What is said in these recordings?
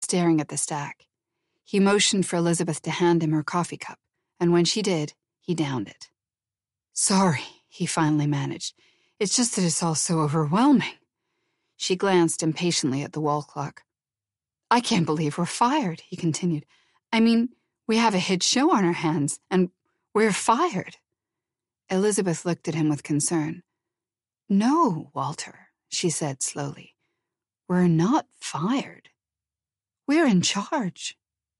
staring at the stack. He motioned for Elizabeth to hand him her coffee cup, and when she did, he downed it. "Sorry," he finally managed. "It's just that it's all so overwhelming." She glanced impatiently at the wall clock. "I can't believe we're fired," he continued. "I mean, we have a hit show on our hands, and we're fired." Elizabeth looked at him with concern. "No, Walter," she said slowly. "We're not fired. We're in charge."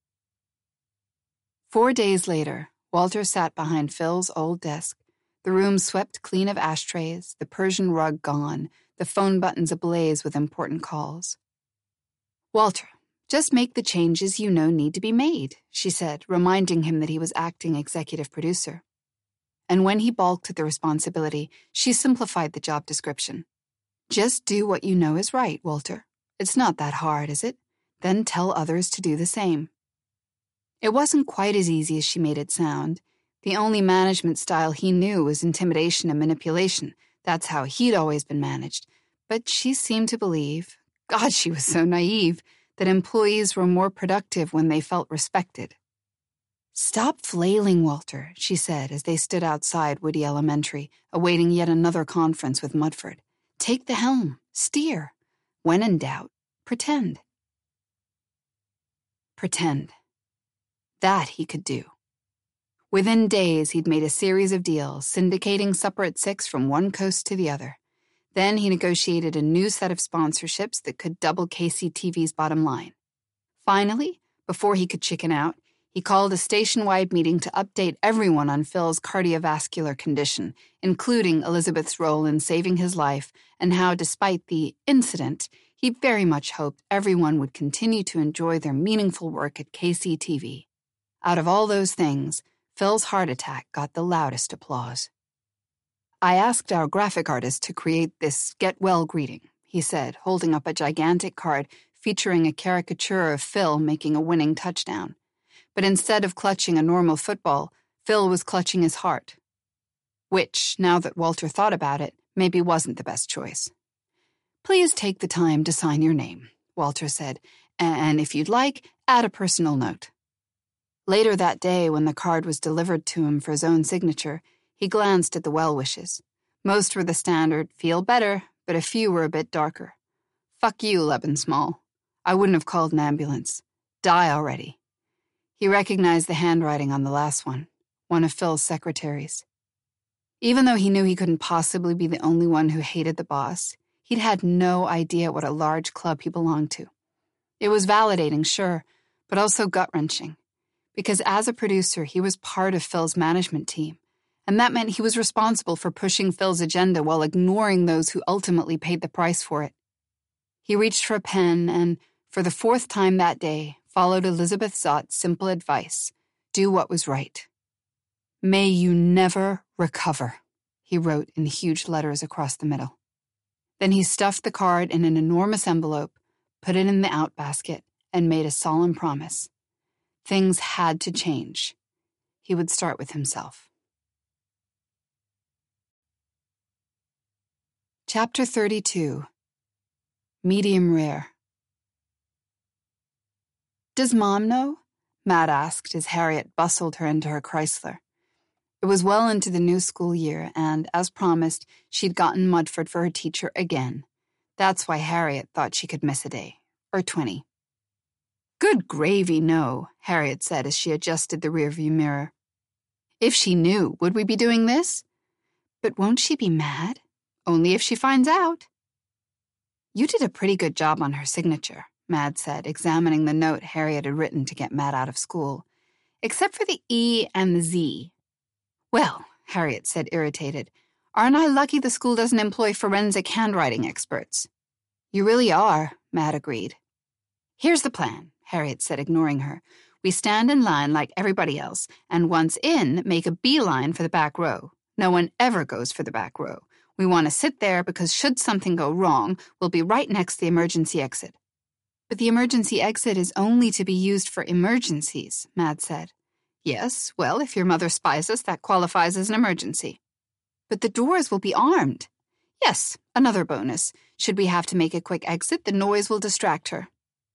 4 days later, Walter sat behind Phil's old desk, the room swept clean of ashtrays, the Persian rug gone, the phone buttons ablaze with important calls. "Walter, just make the changes you know need to be made," she said, reminding him that he was acting executive producer. And when he balked at the responsibility, she simplified the job description. "Just do what you know is right, Walter. It's not that hard, is it? Then tell others to do the same." It wasn't quite as easy as she made it sound. The only management style he knew was intimidation and manipulation. That's how he'd always been managed. But she seemed to believe, God, she was so naive, that employees were more productive when they felt respected. "Stop flailing, Walter," she said as they stood outside Woody Elementary, awaiting yet another conference with Mudford. "Take the helm. Steer. When in doubt, pretend." Pretend. That he could do. Within days, he'd made a series of deals, syndicating Supper at 6 from one coast to the other. Then he negotiated a new set of sponsorships that could double KCTV's bottom line. Finally, before he could chicken out, he called a station-wide meeting to update everyone on Phil's cardiovascular condition, including Elizabeth's role in saving his life and how, despite the incident, he very much hoped everyone would continue to enjoy their meaningful work at KCTV. Out of all those things, Phil's heart attack got the loudest applause. "I asked our graphic artist to create this get-well greeting," he said, holding up a gigantic card featuring a caricature of Phil making a winning touchdown. But instead of clutching a normal football, Phil was clutching his heart. Which, now that Walter thought about it, maybe wasn't the best choice. "Please take the time to sign your name," Walter said, "and if you'd like, add a personal note." Later that day, when the card was delivered to him for his own signature, he glanced at the well wishes. Most were the standard, "Feel better," but a few were a bit darker. "Fuck you, Lebensmall. I wouldn't have called an ambulance. Die already." He recognized the handwriting on the last one of Phil's secretaries. Even though he knew he couldn't possibly be the only one who hated the boss, he'd had no idea what a large club he belonged to. It was validating, sure, but also gut-wrenching. Because as a producer, he was part of Phil's management team, and that meant he was responsible for pushing Phil's agenda while ignoring those who ultimately paid the price for it. He reached for a pen and, for the 4th time that day, followed Elizabeth Zott's simple advice: do what was right. "May you never recover," he wrote in huge letters across the middle. Then he stuffed the card in an enormous envelope, put it in the outbasket, and made a solemn promise. Things had to change. He would start with himself. Chapter 32. Medium Rare. "Does Mom know?" Matt asked as Harriet bustled her into her Chrysler. It was well into the new school year, and, as promised, she'd gotten Mudford for her teacher again. That's why Harriet thought she could miss a day, or 20. "Good gravy, no," Harriet said as she adjusted the rearview mirror. "If she knew, would we be doing this?" "But won't she be mad?" "Only if she finds out." "You did a pretty good job on her signature," Matt said, examining the note Harriet had written to get Matt out of school. "Except for the E and the Z." "Well," Harriet said, irritated, "aren't I lucky the school doesn't employ forensic handwriting experts?" "You really are," Matt agreed. "Here's the plan," Harriet said, ignoring her. "We stand in line like everybody else, and once in, make a beeline for the back row. No one ever goes for the back row. We want to sit there because should something go wrong, we'll be right next to the emergency exit." "But the emergency exit is only to be used for emergencies," Matt said. "Yes, well, if your mother spies us, that qualifies as an emergency." "But the doors will be armed." "Yes, another bonus. Should we have to make a quick exit, the noise will distract her."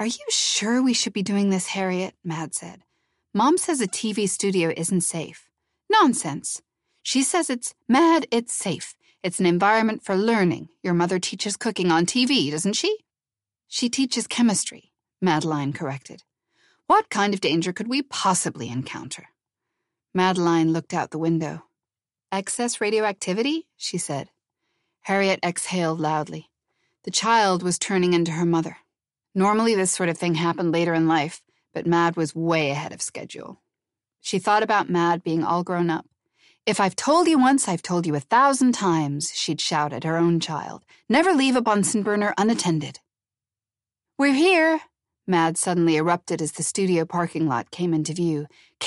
Are you sure we should be doing this, Harriet? Mad said. Mom says a TV studio isn't safe. Nonsense. She says it's safe. It's an environment for learning. Your mother teaches cooking on TV, doesn't she? She teaches chemistry, Madeline corrected. What kind of danger could we possibly encounter? Madeline looked out the window. Excess radioactivity? She said. Harriet exhaled loudly. The child was turning into her mother. Normally this sort of thing happened later in life, but Mad was way ahead of schedule. She thought about Mad being all grown up. If I've told you once, I've told you 1,000 times, she'd shout at her own child. Never leave a Bunsen burner unattended. We're here, Mad suddenly erupted as the studio parking lot came into view.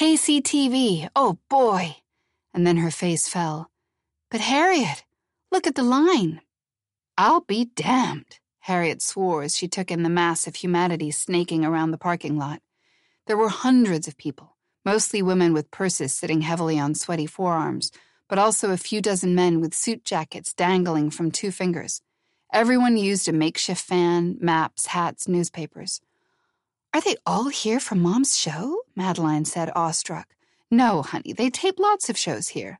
KCTV, oh boy. And then her face fell. But Harriet, look at the line. I'll be damned, Harriet swore as she took in the mass of humanity snaking around the parking lot. There were hundreds of people. Mostly women with purses sitting heavily on sweaty forearms, but also a few dozen men with suit jackets dangling from 2 fingers. Everyone used a makeshift fan, maps, hats, newspapers. Are they all here for Mom's show? Madeline said, awestruck. No, honey, they tape lots of shows here.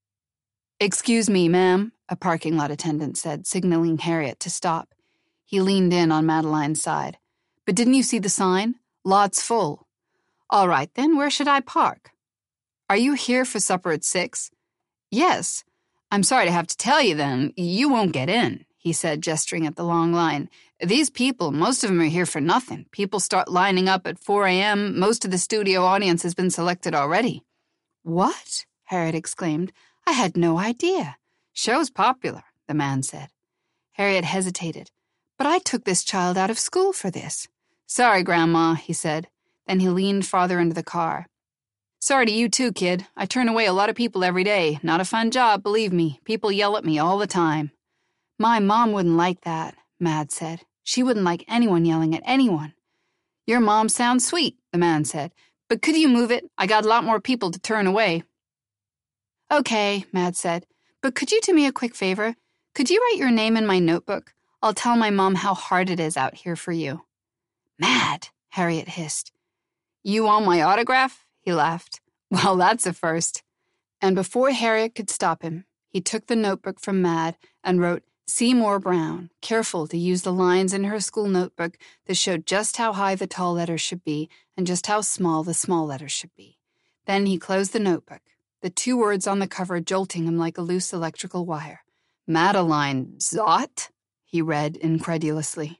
Excuse me, ma'am, a parking lot attendant said, signaling Harriet to stop. He leaned in on Madeline's side. But didn't you see the sign? Lots full. All right, then, where should I park? Are you here for supper at 6? Yes. I'm sorry to have to tell you, then, you won't get in, he said, gesturing at the long line. These people, most of them are here for nothing. People start lining up at 4 a.m. Most of the studio audience has been selected already. What? Harriet exclaimed. I had no idea. Show's popular, the man said. Harriet hesitated. But I took this child out of school for this. Sorry, Grandma, he said. Then he leaned farther into the car. Sorry to you too, kid. I turn away a lot of people every day. Not a fun job, believe me. People yell at me all the time. My mom wouldn't like that, Mad said. She wouldn't like anyone yelling at anyone. Your mom sounds sweet, the man said. But could you move it? I got a lot more people to turn away. Okay, Mad said. But could you do me a quick favor? Could you write your name in my notebook? I'll tell my mom how hard it is out here for you. Mad, Harriet hissed. You want my autograph? He laughed. Well, that's a first. And before Harriet could stop him, he took the notebook from Mad and wrote Seymour Brown, careful to use the lines in her school notebook that showed just how high the tall letters should be and just how small the small letters should be. Then he closed the notebook, the 2 words on the cover jolting him like a loose electrical wire. Madeline Zott? He read incredulously.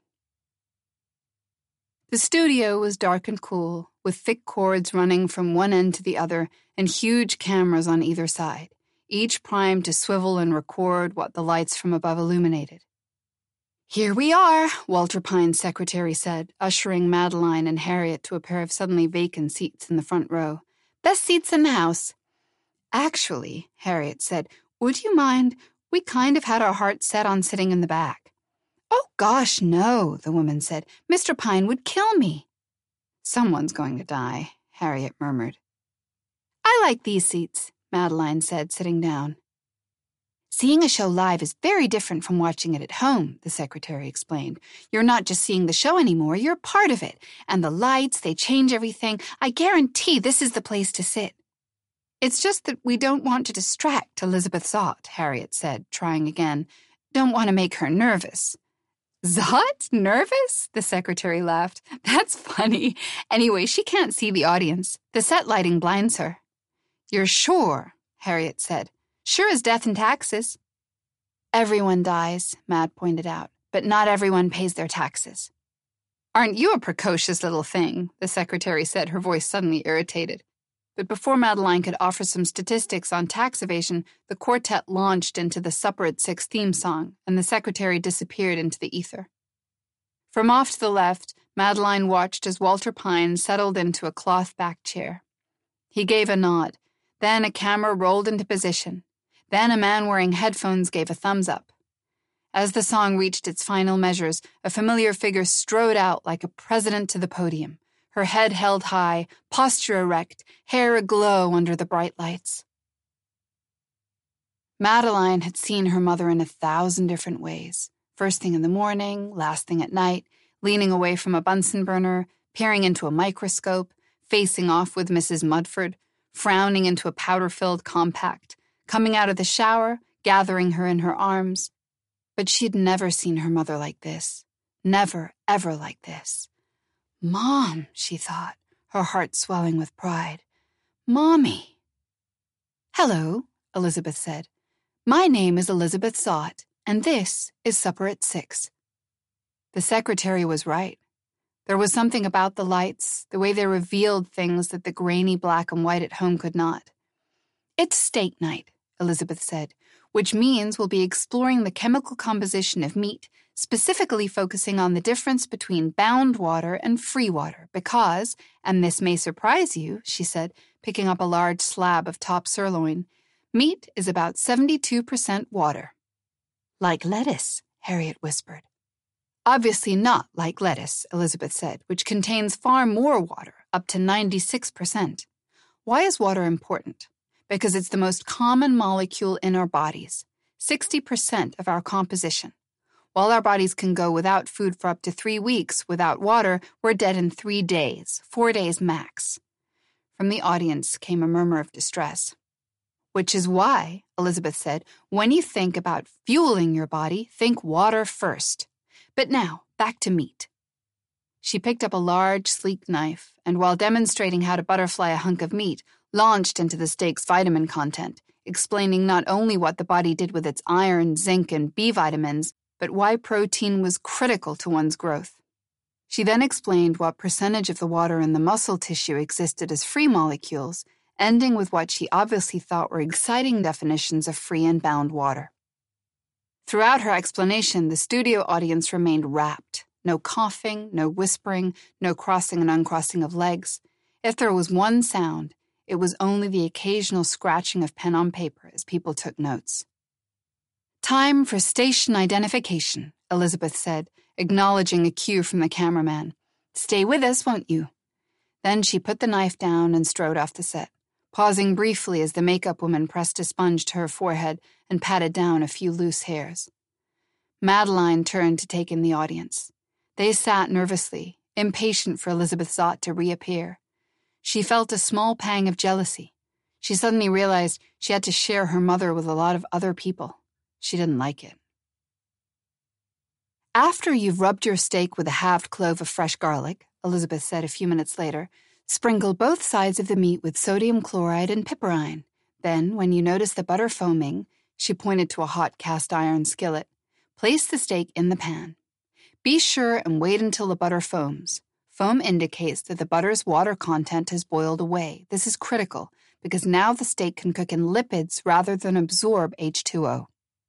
The studio was dark and cool, with thick cords running from one end to the other and huge cameras on either side, each primed to swivel and record what the lights from above illuminated. Here we are, Walter Pine's secretary said, ushering Madeline and Harriet to a pair of suddenly vacant seats in the front row. Best seats in the house. Actually, Harriet said, would you mind? We kind of had our hearts set on sitting in the back. Oh, gosh, no, the woman said. Mr. Pine would kill me. Someone's going to die, Harriet murmured. I like these seats, Madeline said, sitting down. Seeing a show live is very different from watching it at home, the secretary explained. You're not just seeing the show anymore, you're part of it. And the lights, they change everything. I guarantee this is the place to sit. It's just that we don't want to distract Elizabeth Zott, Harriet said, trying again. Don't want to make her nervous. Zott? Nervous? The secretary laughed. That's funny. Anyway, she can't see the audience. The set lighting blinds her. You're sure? Harriet said. Sure as death and taxes. Everyone dies, Mad pointed out, but not everyone pays their taxes. Aren't you a precocious little thing? The secretary said, her voice suddenly irritated. But before Madeline could offer some statistics on tax evasion, the quartet launched into the Supper at 6 theme song, and the secretary disappeared into the ether. From off to the left, Madeline watched as Walter Pine settled into a cloth-backed chair. He gave a nod. Then a camera rolled into position. Then a man wearing headphones gave a thumbs up. As the song reached its final measures, a familiar figure strode out like a president to the podium, her head held high, posture erect, hair aglow under the bright lights. Madeline had seen her mother in 1,000 different ways. First thing in the morning, last thing at night, leaning away from a Bunsen burner, peering into a microscope, facing off with Mrs. Mudford, frowning into a powder-filled compact, coming out of the shower, gathering her in her arms. But she'd never seen her mother like this. Never, ever like this. Mom, she thought, her heart swelling with pride. Mommy. Hello, Elizabeth said. My name is Elizabeth Zott, and this is Supper at 6. The secretary was right. There was something about the lights, the way they revealed things that the grainy black and white at home could not. It's steak night, Elizabeth said, which means we'll be exploring the chemical composition of meat, specifically focusing on the difference between bound water and free water because, and this may surprise you, she said, picking up a large slab of top sirloin, meat is about 72% water. Like lettuce, Harriet whispered. Obviously not like lettuce, Elizabeth said, which contains far more water, up to 96%. Why is water important? Because it's the most common molecule in our bodies, 60% of our composition. While our bodies can go without food for up to 3 weeks, without water, we're dead in 3 days, 4 days max. From the audience came a murmur of distress. Which is why, Elizabeth said, when you think about fueling your body, think water first. But now, back to meat. She picked up a large, sleek knife, and while demonstrating how to butterfly a hunk of meat, launched into the steak's vitamin content, explaining not only what the body did with its iron, zinc, and B vitamins, but why protein was critical to one's growth. She then explained what percentage of the water in the muscle tissue existed as free molecules, ending with what she obviously thought were exciting definitions of free and bound water. Throughout her explanation, the studio audience remained rapt. No coughing, no whispering, no crossing and uncrossing of legs. If there was one sound, it was only the occasional scratching of pen on paper as people took notes. Time for station identification, Elizabeth said, acknowledging a cue from the cameraman. Stay with us, won't you? Then she put the knife down and strode off the set, pausing briefly as the makeup woman pressed a sponge to her forehead and patted down a few loose hairs. Madeline turned to take in the audience. They sat nervously, impatient for Elizabeth Zott to reappear. She felt a small pang of jealousy. She suddenly realized she had to share her mother with a lot of other people. She didn't like it. After you've rubbed your steak with a halved clove of fresh garlic, Elizabeth said a few minutes later, sprinkle both sides of the meat with sodium chloride and piperine. Then, when you notice the butter foaming, she pointed to a hot cast iron skillet, place the steak in the pan. Be sure and wait until the butter foams. Foam indicates that the butter's water content has boiled away. This is critical because now the steak can cook in lipids rather than absorb H2O.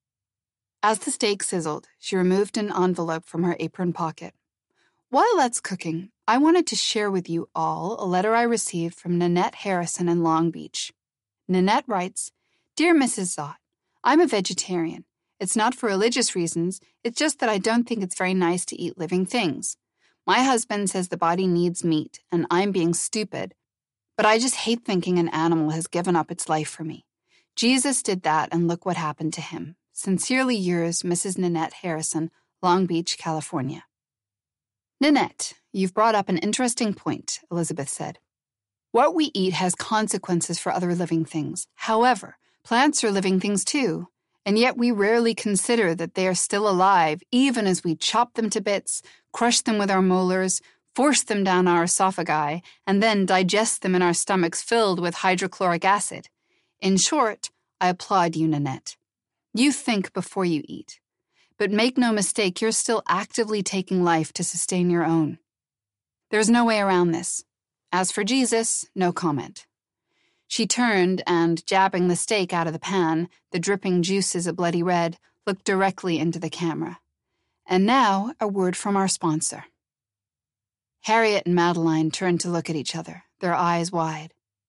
As the steak sizzled, she removed an envelope from her apron pocket. While that's cooking, I wanted to share with you all a letter I received from Nanette Harrison in Long Beach. Nanette writes, Dear Mrs. Zott, I'm a vegetarian. It's not for religious reasons, it's just that I don't think it's very nice to eat living things. My husband says the body needs meat, and I'm being stupid. But I just hate thinking an animal has given up its life for me. Jesus did that, and look what happened to him. Sincerely yours, Mrs. Nanette Harrison, Long Beach, California. Nanette, you've brought up an interesting point, Elizabeth said. What we eat has consequences for other living things. However, plants are living things too, and yet we rarely consider that they are still alive even as we chop them to bits, crush them with our molars, force them down our esophagi, and then digest them in our stomachs filled with hydrochloric acid. In short, I applaud you, Nanette. You think before you eat. But make no mistake, you're still actively taking life to sustain your own. There's no way around this. As for Jesus, no comment. She turned and, jabbing the steak out of the pan, the dripping juices a bloody red, looked directly into the camera. And now, a word from our sponsor. Harriet and Madeline turned to look at each other, their eyes wide.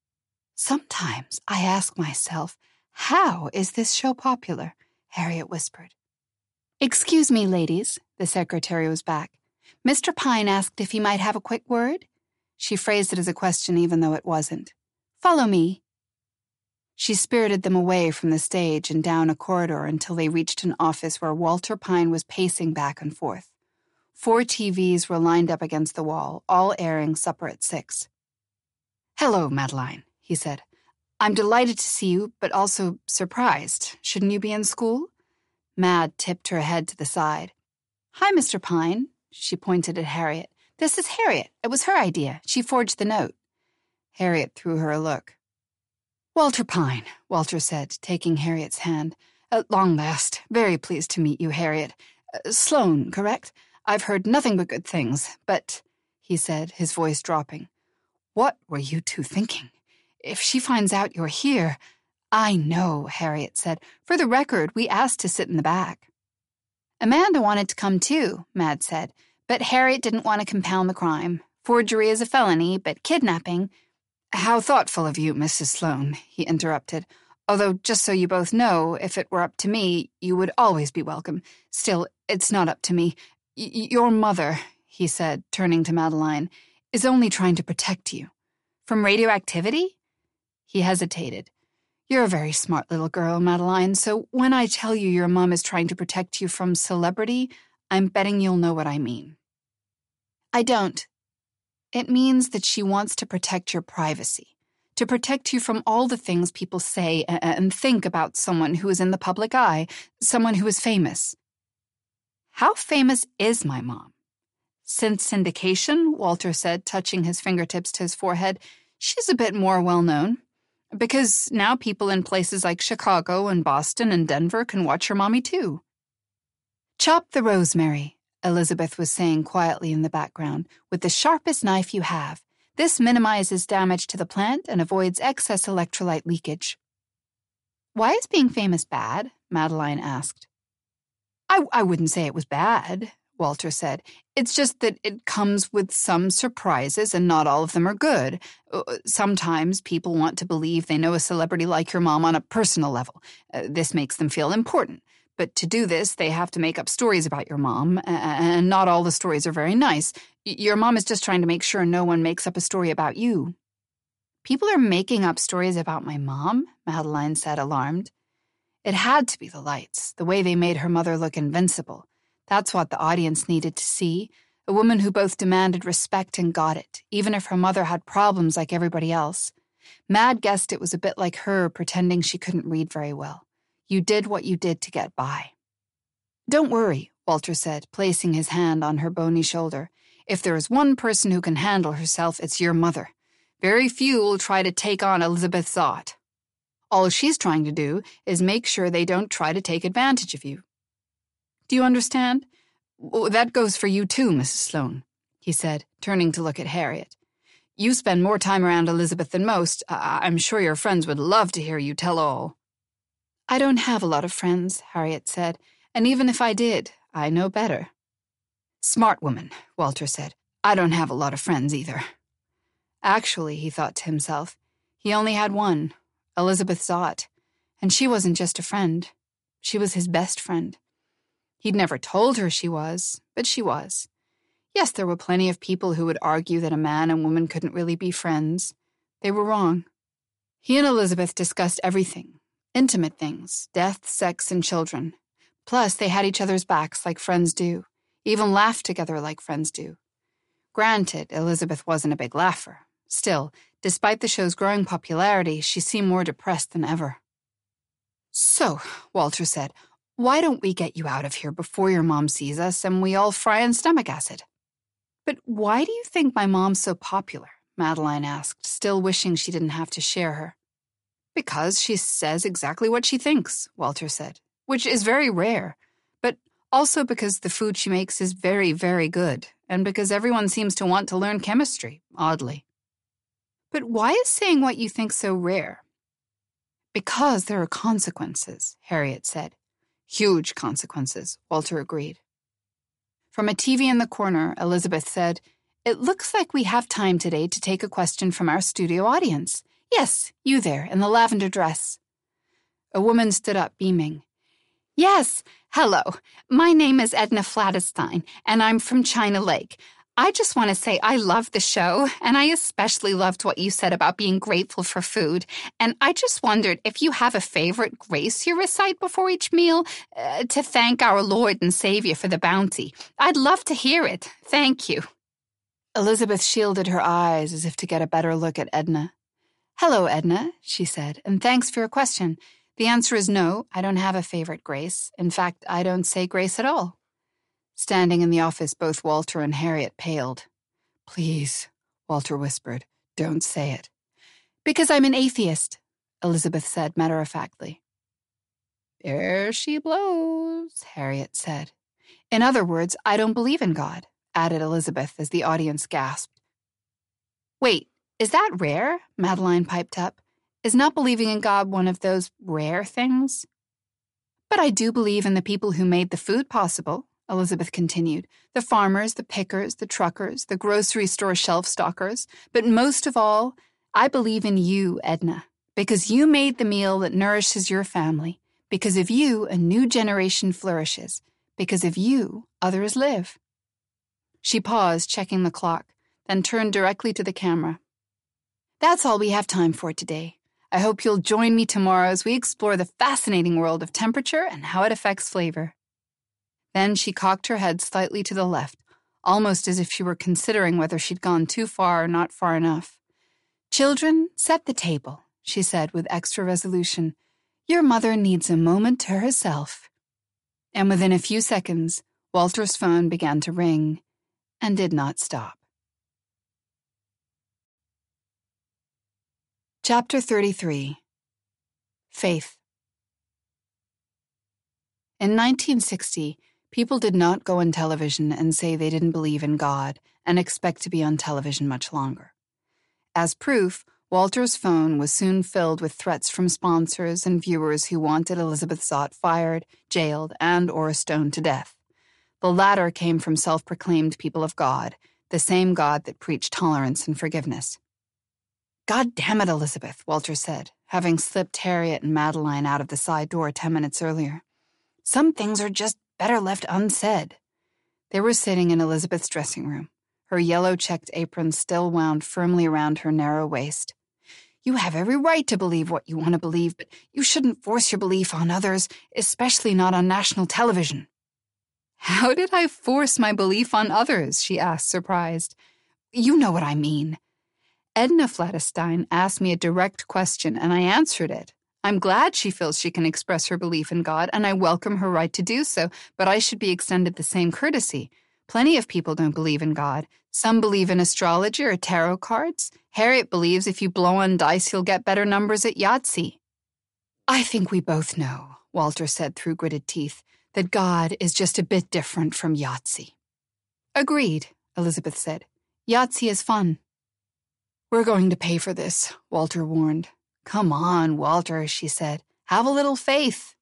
Sometimes I ask myself, how is this show popular? Harriet whispered. Excuse me, ladies, the secretary was back. Mr. Pine asked if he might have a quick word. She phrased it as a question even though it wasn't. Follow me. She spirited them away from the stage and down a corridor until they reached an office where Walter Pine was pacing back and forth. 4 TVs were lined up against the wall, all airing Supper at 6. "Hello, Madeline," he said. "I'm delighted to see you, but also surprised. Shouldn't you be in school?" Mad tipped her head to the side. "Hi, Mr. Pine." She pointed at Harriet. "This is Harriet. It was her idea. She forged the note." Harriet threw her a look. "Walter Pine," Walter said, taking Harriet's hand. "At long last. Very pleased to meet you, Harriet. Sloane, correct? I've heard nothing but good things, but," he said, his voice dropping, "what were you two thinking? If she finds out you're here—" "I know," Harriet said. "For the record, we asked to sit in the back." "Amanda wanted to come too," Mad said, "but Harriet didn't want to compound the crime. Forgery is a felony, but kidnapping—" "How thoughtful of you, Mrs. Sloane," he interrupted. "Although, just so you both know, if it were up to me, you would always be welcome. Still, it's not up to me. Your mother," he said, turning to Madeline, "is only trying to protect you." "From radioactivity?" He hesitated. "You're a very smart little girl, Madeline, so when I tell you your mom is trying to protect you from celebrity, I'm betting you'll know what I mean." "I don't." "It means that she wants to protect your privacy, to protect you from all the things people say and think about someone who is in the public eye, someone who is famous." "How famous is my mom?" "Since syndication," Walter said, touching his fingertips to his forehead, "she's a bit more well-known. Because now people in places like Chicago and Boston and Denver can watch your mommy too." "Chop the rosemary," Elizabeth was saying quietly in the background, "with the sharpest knife you have. This minimizes damage to the plant and avoids excess electrolyte leakage." "Why is being famous bad?" Madeline asked. I wouldn't say it was bad," Walter said. "It's just that it comes with some surprises and not all of them are good. Sometimes people want to believe they know a celebrity like your mom on a personal level. This makes them feel important. But to do this, they have to make up stories about your mom, and not all the stories are very nice. Your mom is just trying to make sure no one makes up a story about you." "People are making up stories about my mom?" Madeline said, alarmed. It had to be the lights, the way they made her mother look invincible. That's what the audience needed to see, a woman who both demanded respect and got it, even if her mother had problems like everybody else. Mad guessed it was a bit like her pretending she couldn't read very well. You did what you did to get by. "Don't worry," Walter said, placing his hand on her bony shoulder. "If there is one person who can handle herself, it's your mother. Very few will try to take on Elizabeth Zott. All she's trying to do is make sure they don't try to take advantage of you. Do you understand? That goes for you too, Mrs. Sloane," he said, turning to look at Harriet. "You spend more time around Elizabeth than most. I'm sure your friends would love to hear you tell all." "I don't have a lot of friends," Harriet said, "and even if I did, I know better." "Smart woman," Walter said. "I don't have a lot of friends either." Actually, he thought to himself, he only had one, Elizabeth Zott, and she wasn't just a friend. She was his best friend. He'd never told her she was, but she was. Yes, there were plenty of people who would argue that a man and woman couldn't really be friends. They were wrong. He and Elizabeth discussed everything, intimate things, death, sex, and children. Plus, they had each other's backs like friends do, even laughed together like friends do. Granted, Elizabeth wasn't a big laugher. Still, despite the show's growing popularity, she seemed more depressed than ever. "So," Walter said, "why don't we get you out of here before your mom sees us and we all fry in stomach acid?" "But why do you think my mom's so popular?" Madeline asked, still wishing she didn't have to share her. "Because she says exactly what she thinks," Walter said, "which is very rare. But also because the food she makes is very, very good, and because everyone seems to want to learn chemistry, oddly." "But why is saying what you think so rare?" "Because there are consequences," Harriet said. "Huge consequences," Walter agreed. From a TV in the corner, Elizabeth said, "It looks like we have time today to take a question from our studio audience. Yes, you there, in the lavender dress." A woman stood up, beaming. "Yes, hello. My name is Edna Flattestein, and I'm from China Lake. I just want to say I love the show, and I especially loved what you said about being grateful for food. And I just wondered if you have a favorite grace you recite before each meal to thank our Lord and Savior for the bounty. I'd love to hear it. Thank you. Elizabeth shielded her eyes as if to get a better look at Edna. Hello, Edna, she said, and thanks for your question. The answer is no, I don't have a favorite grace. In fact, I don't say grace at all. Standing in the office, both Walter and Harriet paled. Please, Walter whispered, don't say it. Because I'm an atheist, Elizabeth said matter-of-factly. There she blows, Harriet said. In other words, I don't believe in God, added Elizabeth as the audience gasped. Wait, is that rare? Madeline piped up. Is not believing in God one of those rare things? But I do believe in the people who made the food possible, Elizabeth continued. The farmers, the pickers, the truckers, the grocery store shelf stockers. But most of all, I believe in you, Edna, because you made the meal that nourishes your family. Because of you, a new generation flourishes. Because of you, others live. She paused, checking the clock, then turned directly to the camera. That's all we have time for today. I hope you'll join me tomorrow as we explore the fascinating world of temperature and how it affects flavor. Then she cocked her head slightly to the left, almost as if she were considering whether she'd gone too far or not far enough. Children, set the table, she said with extra resolution. Your mother needs a moment to herself. And within a few seconds, Walter's phone began to ring and did not stop. Chapter 33. Faith. In 1960, people did not go on television and say they didn't believe in God and expect to be on television much longer. As proof, Walter's phone was soon filled with threats from sponsors and viewers who wanted Elizabeth Zott fired, jailed, and/or stoned to death. The latter came from self-proclaimed people of God, the same God that preached tolerance and forgiveness. God damn it, Elizabeth, Walter said, having slipped Harriet and Madeline out of the side door 10 minutes earlier. Some things are just better left unsaid. They were sitting in Elizabeth's dressing room, her yellow-checked apron still wound firmly around her narrow waist. You have every right to believe what you want to believe, but you shouldn't force your belief on others, especially not on national television. How did I force my belief on others? She asked, surprised. You know what I mean. Edna Flattestein asked me a direct question, and I answered it. I'm glad she feels she can express her belief in God, and I welcome her right to do so, but I should be extended the same courtesy. Plenty of people don't believe in God. Some believe in astrology or tarot cards. Harriet believes if you blow on dice, you'll get better numbers at Yahtzee. I think we both know, Walter said through gritted teeth, that God is just a bit different from Yahtzee. Agreed, Elizabeth said. Yahtzee is fun. We're going to pay for this, Walter warned. Come on, Walter, she said. Have a little faith.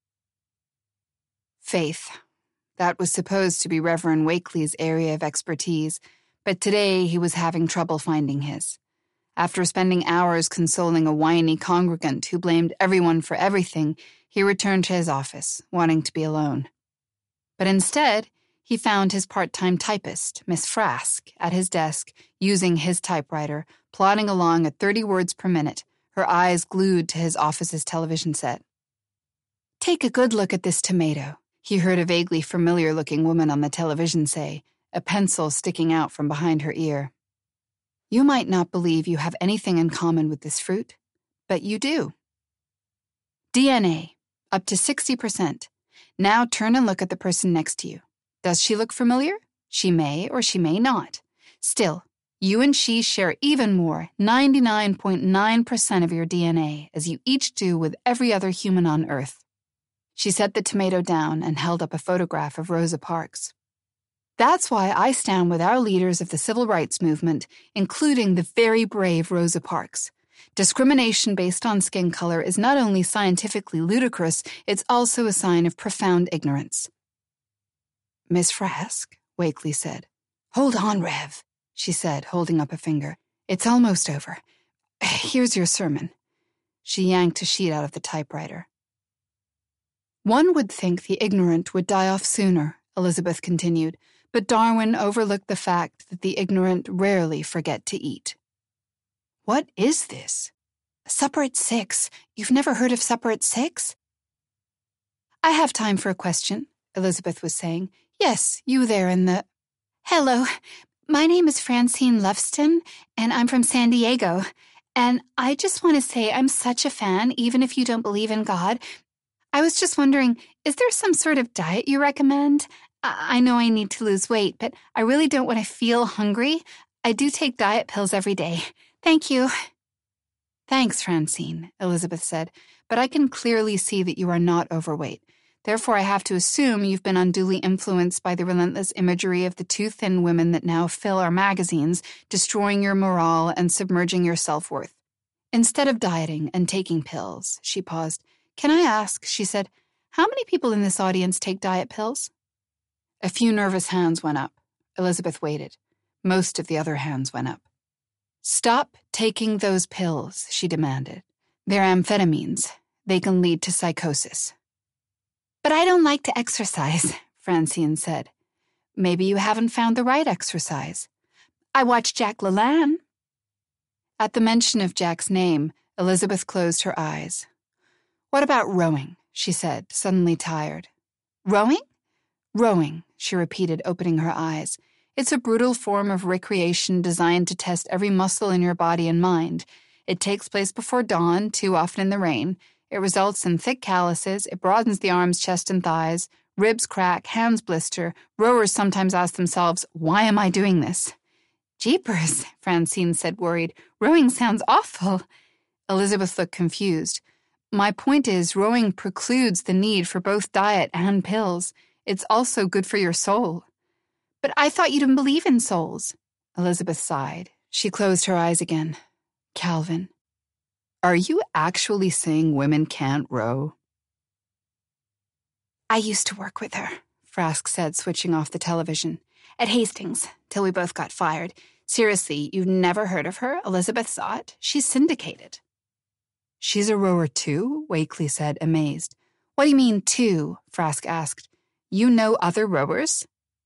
Faith. That was supposed to be Reverend Wakely's area of expertise, but today he was having trouble finding his. After spending hours consoling a whiny congregant who blamed everyone for everything, he returned to his office, wanting to be alone. But instead, he found his part-time typist, Miss Frask, at his desk, using his typewriter, plodding along at 30 words per minute, her eyes glued to his office's television set. Take a good look at this tomato, he heard a vaguely familiar-looking woman on the television say, a pencil sticking out from behind her ear. You might not believe you have anything in common with this fruit, but you do. DNA, up to 60%. Now turn and look at the person next to you. Does she look familiar? She may or she may not. Still, you and she share even more, 99.9% of your DNA, as you each do with every other human on Earth. She set the tomato down and held up a photograph of Rosa Parks. That's why I stand with our leaders of the civil rights movement, including the very brave Rosa Parks. Discrimination based on skin color is not only scientifically ludicrous, it's also a sign of profound ignorance. Miss Frask, Wakely said. Hold on, Rev, she said, holding up a finger. It's almost over. Here's your sermon. She yanked a sheet out of the typewriter. One would think the ignorant would die off sooner, Elizabeth continued, But Darwin overlooked the fact that the ignorant rarely forget to eat. "What is this?" "Supper at 6. You've never heard of supper at 6? "I have time for a question," Elizabeth was saying. "Yes, you there in the—" "Hello, my name is Francine Lufston, and I'm from San Diego. And I just want to say I'm such a fan, even if you don't believe in God. I was just wondering, is there some sort of diet you recommend? I know I need to lose weight, but I really don't want to feel hungry. I do take diet pills every day. Thank you." "Thanks, Francine," Elizabeth said, "but I can clearly see that you are not overweight. Therefore, I have to assume you've been unduly influenced by the relentless imagery of the too thin women that now fill our magazines, destroying your morale and submerging your self-worth. Instead of dieting and taking pills," she paused. "Can I ask," she said, "how many people in this audience take diet pills?" A few nervous hands went up. Elizabeth waited. Most of the other hands went up. "Stop taking those pills," she demanded. "They're amphetamines. They can lead to psychosis." "But I don't like to exercise," Francine said. "Maybe you haven't found the right exercise." "I watch Jack LaLanne." At the mention of Jack's name, Elizabeth closed her eyes. "What about rowing?" she said, suddenly tired. "Rowing?" "Rowing," she repeated, opening her eyes. "It's a brutal form of recreation designed to test every muscle in your body and mind. It takes place before dawn, too often in the rain. It results in thick calluses, it broadens the arms, chest, and thighs. Ribs crack, hands blister. Rowers sometimes ask themselves, why am I doing this? "Jeepers," Francine said, worried. "Rowing sounds awful." Elizabeth looked confused. "My point is, rowing precludes the need for both diet and pills. It's also good for your soul." "But I thought you didn't believe in souls." Elizabeth sighed. She closed her eyes again. "Calvin, are you actually saying women can't row?" "I used to work with her," Frask said, switching off the television. "At Hastings, till we both got fired. Seriously, you've never heard of her? Elizabeth Zott? She's syndicated." "She's a rower too?" Wakely said, amazed. "What do you mean, too?" Frask asked. "You know other rowers?"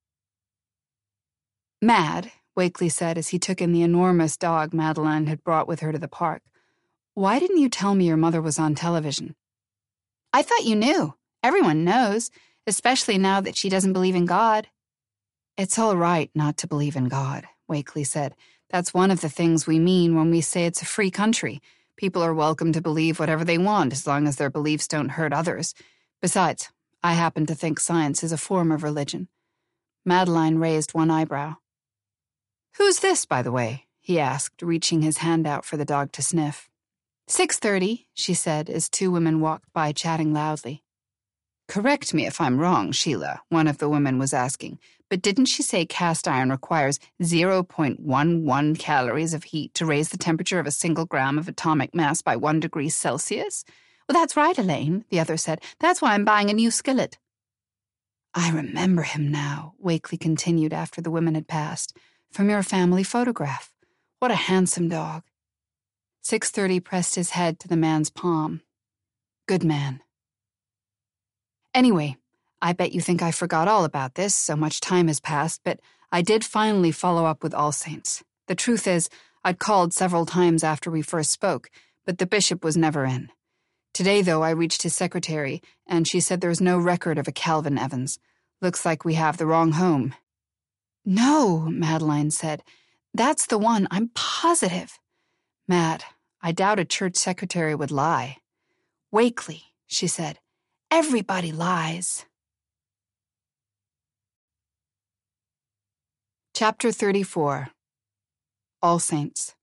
"Mad," Wakely said as he took in the enormous dog Madeline had brought with her to the park. "Why didn't you tell me your mother was on television?" "I thought you knew. Everyone knows, especially now that she doesn't believe in God." "It's all right not to believe in God," Wakely said. "That's one of the things we mean when we say it's a free country. People are welcome to believe whatever they want as long as their beliefs don't hurt others. Besides, I happen to think science is a form of religion." Madeline raised one eyebrow. "Who's this, by the way?" he asked, reaching his hand out for the dog to sniff. 6:30, she said as two women walked by chatting loudly. "Correct me if I'm wrong, Sheila," one of the women was asking, "but didn't she say cast iron requires 0.11 calories of heat to raise the temperature of a single gram of atomic mass by 1 degree Celsius?" "Well, that's right, Elaine," the other said. "That's why I'm buying a new skillet." "I remember him now," Wakely continued after the women had passed. "From your family photograph. What a handsome dog." 6:30 pressed his head to the man's palm. "Good man." "Anyway, I bet you think I forgot all about this, so much time has passed, but I did finally follow up with All Saints. The truth is, I'd called several times after we first spoke, but the bishop was never in. Today, though, I reached his secretary, and she said there's no record of a Calvin Evans. Looks like we have the wrong home." "No," Madeline said. "That's the one, I'm positive." "Matt, I doubt a church secretary would lie." "Wakely," she said. "Everybody lies." Chapter 34. All Saints.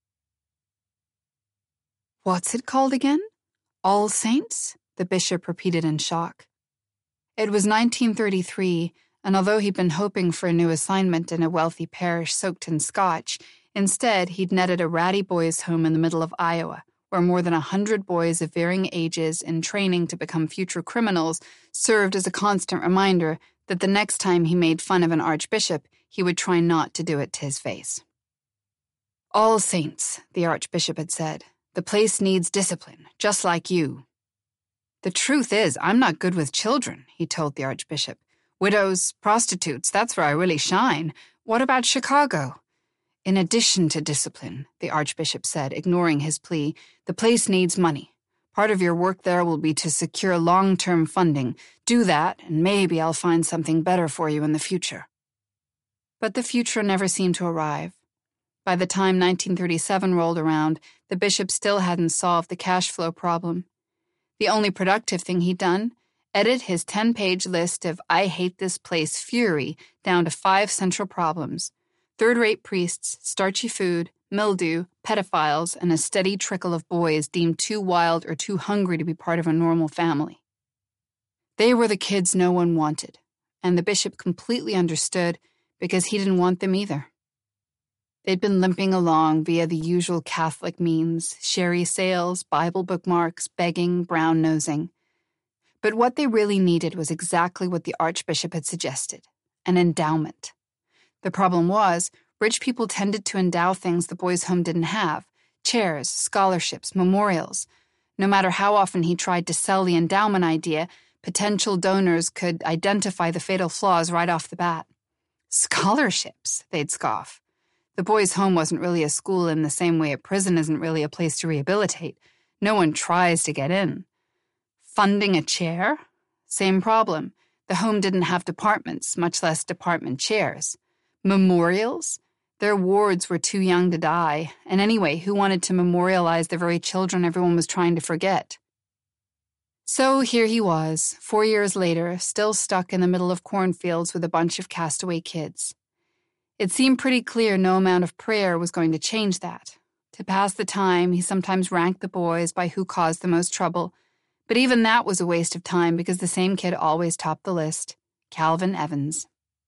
"What's it called again? All Saints?" the bishop repeated in shock. It was 1933, and although he'd been hoping for a new assignment in a wealthy parish soaked in Scotch, instead he'd netted a ratty boys' home in the middle of Iowa, where more than 100 boys of varying ages in training to become future criminals served as a constant reminder that the next time he made fun of an archbishop, he would try not to do it to his face. "All Saints," the archbishop had said. "The place needs discipline, just like you." "The truth is, I'm not good with children," he told the archbishop. Widows, prostitutes, that's where I really shine. What about Chicago? In addition to discipline, the Archbishop said, ignoring his plea, the place needs money. Part of your work there will be to secure long-term funding. Do that, and maybe I'll find something better for you in the future. But the future never seemed to arrive. By the time 1937 rolled around, the bishop still hadn't solved the cash flow problem. The only productive thing he'd done, edit his 10-page list of I hate this place fury down to 5 central problems: third-rate priests, starchy food, mildew, pedophiles, and a steady trickle of boys deemed too wild or too hungry to be part of a normal family. They were the kids no one wanted, and the bishop completely understood because he didn't want them either. They'd been limping along via the usual Catholic means: sherry sales, Bible bookmarks, begging, brown-nosing. But what they really needed was exactly what the Archbishop had suggested: an endowment. The problem was, rich people tended to endow things the boys' home didn't have: chairs, scholarships, memorials. No matter how often he tried to sell the endowment idea, potential donors could identify the fatal flaws right off the bat. Scholarships, they'd scoff. The boys' home wasn't really a school in the same way a prison isn't really a place to rehabilitate. No one tries to get in. Funding a chair? Same problem. The home didn't have departments, much less department chairs. Memorials? Their wards were too young to die, and anyway, who wanted to memorialize the very children everyone was trying to forget? So here he was, 4 years later, still stuck in the middle of cornfields with a bunch of castaway kids. It seemed pretty clear no amount of prayer was going to change that. To pass the time, he sometimes ranked the boys by who caused the most trouble, but even that was a waste of time because the same kid always topped the list: Calvin Evans.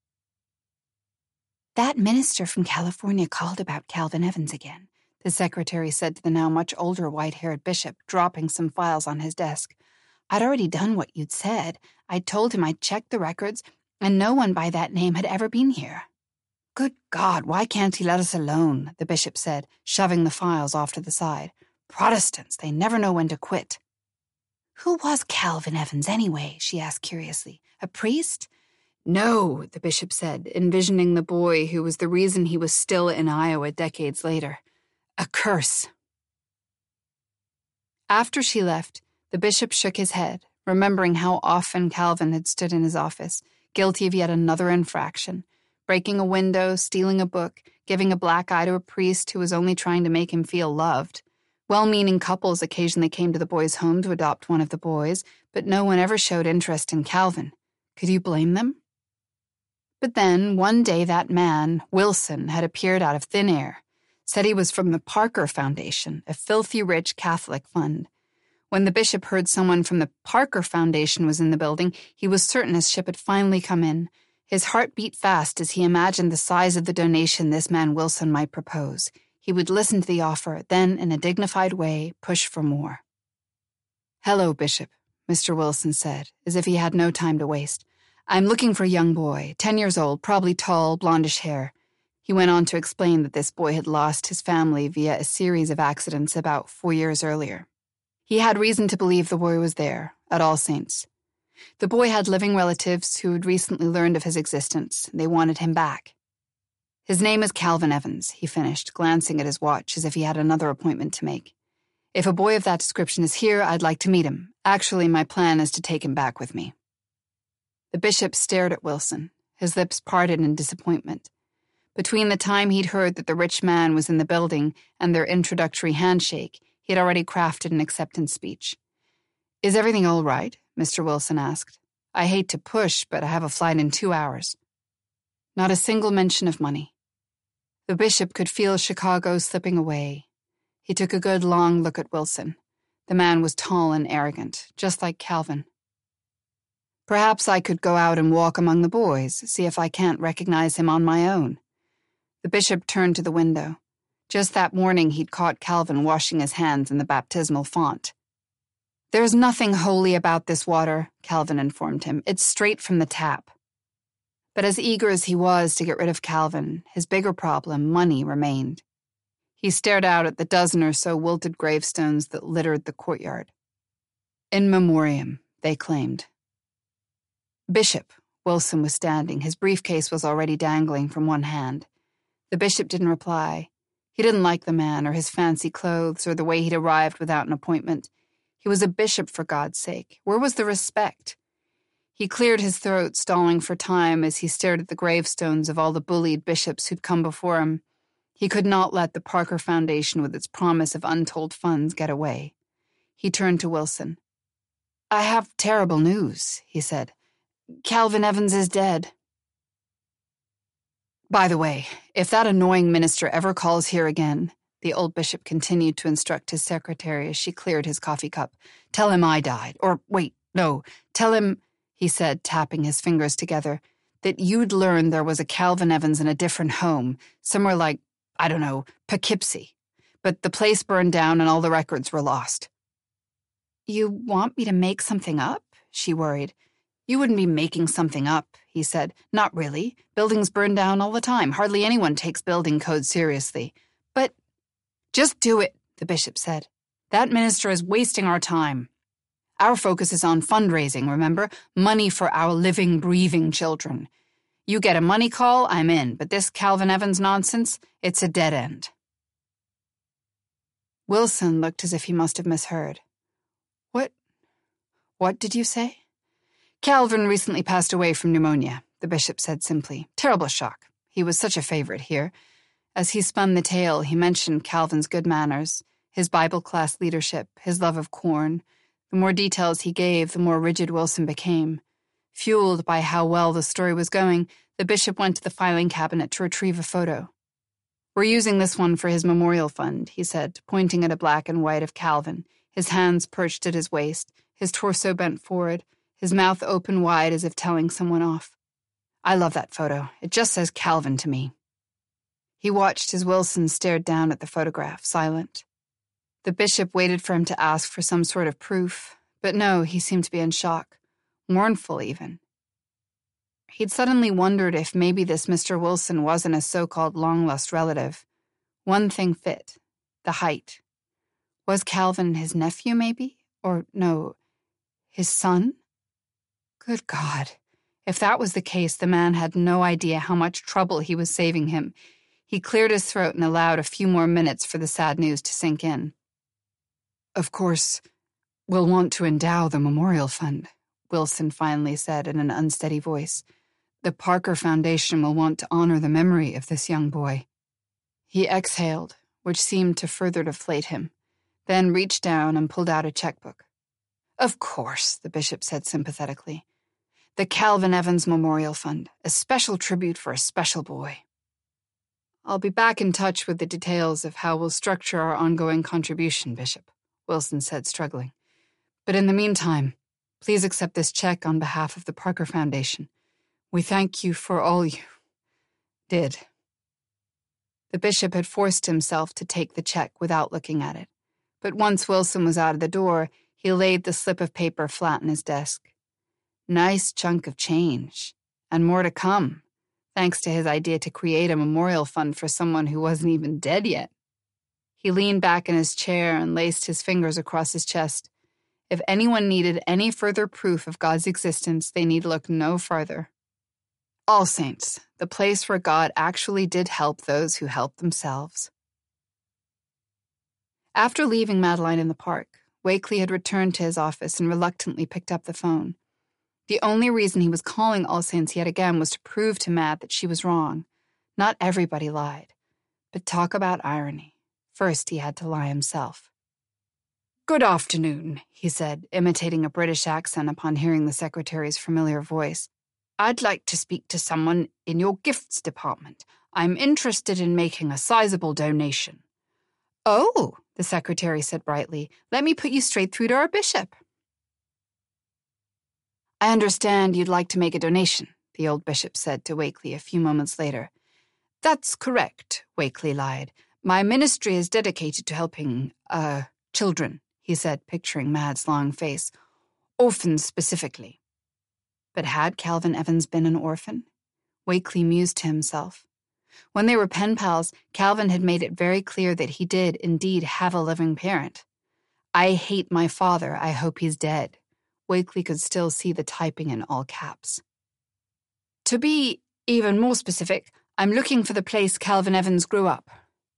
That minister from California called about Calvin Evans again, the secretary said to the now much older white-haired bishop, dropping some files on his desk. I'd already done what you'd said. I'd told him I'd checked the records, and no one by that name had ever been here. Good God, why can't he let us alone? The bishop said, shoving the files off to the side. Protestants, they never know when to quit. Who was Calvin Evans anyway? She asked curiously. A priest? No, the bishop said, envisioning the boy who was the reason he was still in Iowa decades later. A curse. After she left, the bishop shook his head, remembering how often Calvin had stood in his office, guilty of yet another infraction: breaking a window, stealing a book, giving a black eye to a priest who was only trying to make him feel loved. Well-meaning couples occasionally came to the boys' home to adopt one of the boys, but no one ever showed interest in Calvin. Could you blame them? But then, one day that man, Wilson, had appeared out of thin air, said he was from the Parker Foundation, a filthy rich Catholic fund. When the bishop heard someone from the Parker Foundation was in the building, he was certain his ship had finally come in. His heart beat fast as he imagined the size of the donation this man Wilson might propose. He would listen to the offer, then, in a dignified way, push for more. Hello, Bishop, Mr. Wilson said, as if he had no time to waste. I'm looking for a young boy, 10 years old, probably tall, blondish hair. He went on to explain that this boy had lost his family via a series of accidents about 4 years earlier. He had reason to believe the boy was there, at All Saints. The boy had living relatives who had recently learned of his existence. They wanted him back. His name is Calvin Evans, he finished, glancing at his watch as if he had another appointment to make. If a boy of that description is here, I'd like to meet him. Actually, my plan is to take him back with me. The bishop stared at Wilson, his lips parted in disappointment. Between the time he'd heard that the rich man was in the building and their introductory handshake, he had already crafted an acceptance speech. Is everything all right? Mr. Wilson asked. I hate to push, but I have a flight in 2 hours. Not a single mention of money. The bishop could feel Chicago slipping away. He took a good long look at Wilson. The man was tall and arrogant, just like Calvin. Perhaps I could go out and walk among the boys, see if I can't recognize him on my own. The bishop turned to the window. Just that morning he'd caught Calvin washing his hands in the baptismal font. There's nothing holy about this water, Calvin informed him. It's straight from the tap. But as eager as he was to get rid of Calvin, his bigger problem, money, remained. He stared out at the dozen or so wilted gravestones that littered the courtyard. In memoriam, they claimed. Bishop, Wilson was standing. His briefcase was already dangling from one hand. The bishop didn't reply. He didn't like the man or his fancy clothes or the way he'd arrived without an appointment. He was a bishop, for God's sake. Where was the respect? He cleared his throat, stalling for time as he stared at the gravestones of all the bullied bishops who'd come before him. He could not let the Parker Foundation with its promise of untold funds get away. He turned to Wilson. "I have terrible news," he said. "Calvin Evans is dead. By the way, if that annoying minister ever calls here again," the old bishop continued to instruct his secretary as she cleared his coffee cup, "tell him I died. Or wait, no, tell him," he said, tapping his fingers together, "that you'd learned there was a Calvin Evans in a different home, somewhere like, I don't know, Poughkeepsie. But the place burned down and all the records were lost." "You want me to make something up?" she worried. "You wouldn't be making something up," he said. "Not really. Buildings burn down all the time. Hardly anyone takes building codes seriously. But—" "Just do it," the bishop said. "That minister is wasting our time. Our focus is on fundraising, remember? Money for our living, breathing children. You get a money call, I'm in, but this Calvin Evans nonsense, it's a dead end." Wilson looked as if he must have misheard. What did you say?" "Calvin recently passed away from pneumonia," the bishop said simply. "Terrible shock. He was such a favorite here." As he spun the tale, he mentioned Calvin's good manners, his Bible class leadership, his love of corn. The more details he gave, the more rigid Wilson became. Fueled by how well the story was going, the bishop went to the filing cabinet to retrieve a photo. "We're using this one for his memorial fund," he said, pointing at a black and white of Calvin, his hands perched at his waist, his torso bent forward, his mouth open wide as if telling someone off. "I love that photo. It just says Calvin to me." He watched as Wilson stared down at the photograph, silent. The bishop waited for him to ask for some sort of proof, but no, he seemed to be in shock, mournful even. He'd suddenly wondered if maybe this Mr. Wilson wasn't a so-called long-lost relative. One thing fit: the height. Was Calvin his nephew, maybe? Or no, his son? Good God. If that was the case, the man had no idea how much trouble he was saving him. He cleared his throat and allowed a few more minutes for the sad news to sink in. "Of course, we'll want to endow the memorial fund," Wilson finally said in an unsteady voice. "The Parker Foundation will want to honor the memory of this young boy." He exhaled, which seemed to further deflate him, then reached down and pulled out a checkbook. "Of course," the bishop said sympathetically. "The Calvin Evans Memorial Fund, a special tribute for a special boy." "I'll be back in touch with the details of how we'll structure our ongoing contribution, Bishop," Wilson said, struggling. "But in the meantime, please accept this check on behalf of the Parker Foundation. We thank you for all you did." The bishop had forced himself to take the check without looking at it, but once Wilson was out of the door, he laid the slip of paper flat on his desk. Nice chunk of change, and more to come, thanks to his idea to create a memorial fund for someone who wasn't even dead yet. He leaned back in his chair and laced his fingers across his chest. If anyone needed any further proof of God's existence, they need look no farther. All Saints, the place where God actually did help those who helped themselves. After leaving Madeline in the park, Wakely had returned to his office and reluctantly picked up the phone. The only reason he was calling All Saints yet again was to prove to Mad that she was wrong. Not everybody lied. But talk about irony. First, he had to lie himself. "Good afternoon," he said, imitating a British accent upon hearing the secretary's familiar voice. "I'd like to speak to someone in your gifts department. I'm interested in making a sizable donation." "Oh," the secretary said brightly, "let me put you straight through to our bishop." "I understand you'd like to make a donation," the old bishop said to Wakely a few moments later. "That's correct," Wakely lied. "My ministry is dedicated to helping, children," he said, picturing Mad's long face. "Orphans specifically." But had Calvin Evans been an orphan? Wakely mused to himself. When they were pen pals, Calvin had made it very clear that he did indeed have a living parent. "I hate my father. I hope he's dead." Wakely could still see the typing in all caps. To be even more specific, I'm looking for the place Calvin Evans grew up.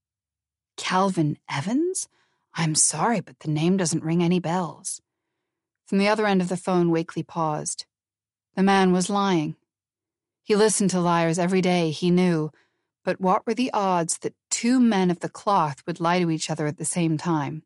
Calvin Evans? I'm sorry, but the name doesn't ring any bells. From the other end of the phone, Wakely paused. The man was lying. He listened to liars every day, he knew, but what were the odds that two men of the cloth would lie to each other at the same time?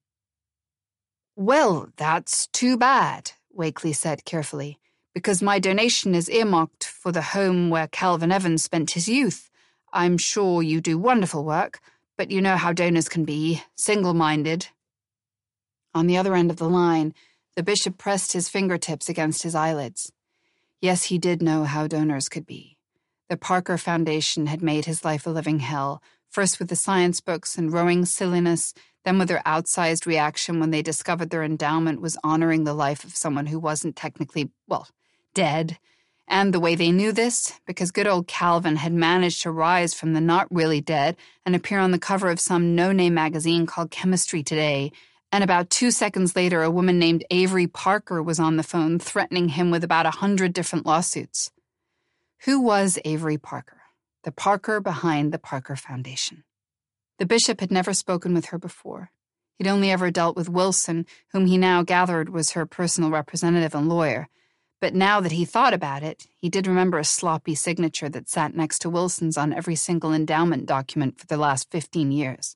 Well, that's too bad, Wakely said carefully, because my donation is earmarked for the home where Calvin Evans spent his youth. I'm sure you do wonderful work, but you know how donors can be, single-minded. On the other end of the line, the bishop pressed his fingertips against his eyelids. Yes, he did know how donors could be. The Parker Foundation had made his life a living hell, first with the science books and rowing silliness, then with their outsized reaction when they discovered their endowment was honoring the life of someone who wasn't technically, dead. And the way they knew this, because good old Calvin had managed to rise from the not really dead and appear on the cover of some no-name magazine called Chemistry Today, and about 2 seconds later a woman named Avery Parker was on the phone threatening him with about 100 different lawsuits. Who was Avery Parker? The Parker behind the Parker Foundation. The bishop had never spoken with her before. He'd only ever dealt with Wilson, whom he now gathered was her personal representative and lawyer. But now that he thought about it, he did remember a sloppy signature that sat next to Wilson's on every single endowment document for the last 15 years.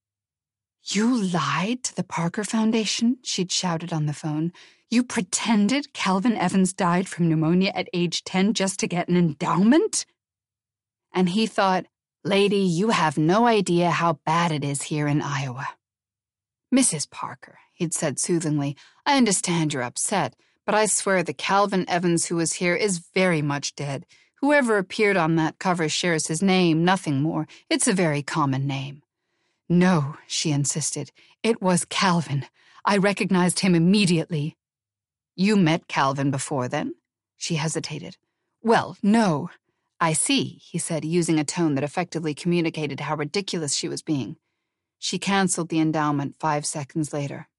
You lied to the Parker Foundation? She'd shouted on the phone. You pretended Calvin Evans died from pneumonia at age 10 just to get an endowment? And he thought, Lady, you have no idea how bad it is here in Iowa. Mrs. Parker, he'd said soothingly, I understand you're upset, but I swear the Calvin Evans who was here is very much dead. Whoever appeared on that cover shares his name, nothing more. It's a very common name. No, she insisted. It was Calvin. I recognized him immediately. You met Calvin before then? She hesitated. Well, no. I see, he said, using a tone that effectively communicated how ridiculous she was being. She canceled the endowment 5 seconds later.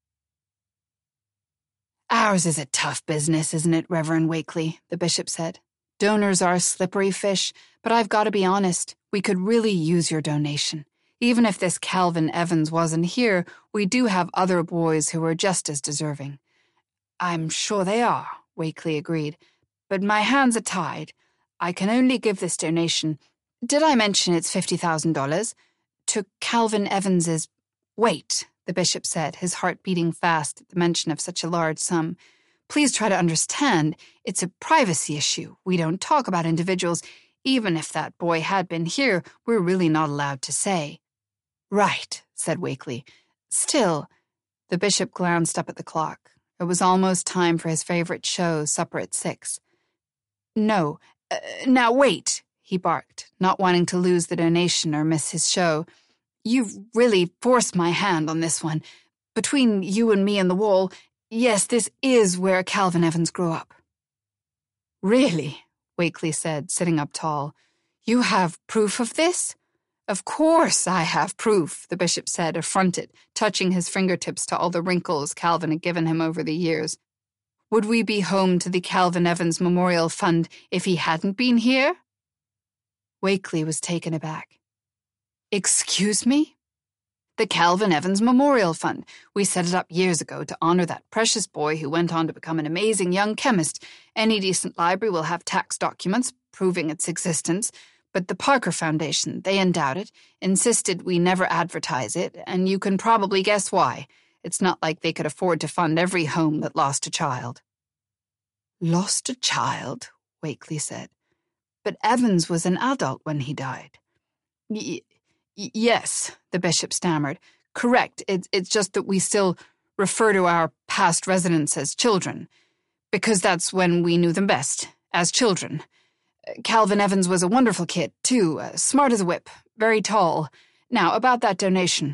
Ours is a tough business, isn't it, Reverend Wakely? The bishop said. Donors are slippery fish, but I've got to be honest, we could really use your donation. Even if this Calvin Evans wasn't here, we do have other boys who are just as deserving. I'm sure they are, Wakely agreed, but my hands are tied. I can only give this donation. Did I mention it's $50,000? To Calvin Evans's... Wait, the bishop said, his heart beating fast at the mention of such a large sum. Please try to understand, it's a privacy issue. We don't talk about individuals. Even if that boy had been here, we're really not allowed to say. Right, said Wakely. Still, the bishop glanced up at the clock. It was almost time for his favorite show, supper at 6. No, now wait, he barked, not wanting to lose the donation or miss his show. You've really forced my hand on this one. Between you and me and the wall, yes, this is where Calvin Evans grew up. Really? Wakely said, sitting up tall. You have proof of this? Of course I have proof, the bishop said, affronted, touching his fingertips to all the wrinkles Calvin had given him over the years. Would we be home to the Calvin Evans Memorial Fund if he hadn't been here? Wakely was taken aback. Excuse me? The Calvin Evans Memorial Fund. We set it up years ago to honor that precious boy who went on to become an amazing young chemist. Any decent library will have tax documents proving its existence, but the Parker Foundation, they endowed it, insisted we never advertise it, and you can probably guess why. It's not like they could afford to fund every home that lost a child. Lost a child, Wakely said. But Evans was an adult when he died. Yes, the bishop stammered. Correct, it's just that we still refer to our past residents as children, because that's when we knew them best, as children. Calvin Evans was a wonderful kid, too, smart as a whip, very tall. Now, about that donation.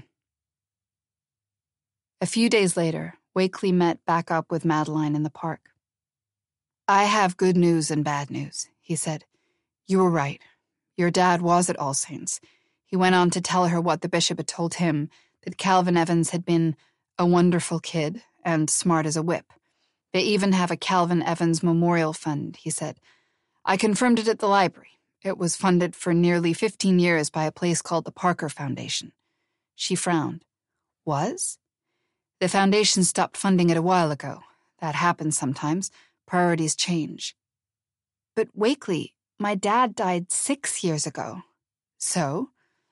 A few days later, Wakely met back up with Madeline in the park. I have good news and bad news, he said. You were right. Your dad was at All Saints. He went on to tell her what the bishop had told him, that Calvin Evans had been a wonderful kid and smart as a whip. They even have a Calvin Evans Memorial Fund, he said. I confirmed it at the library. It was funded for nearly 15 years by a place called the Parker Foundation. She frowned. Was? The foundation stopped funding it a while ago. That happens sometimes. Priorities change. But Wakely, my dad died 6 years ago. So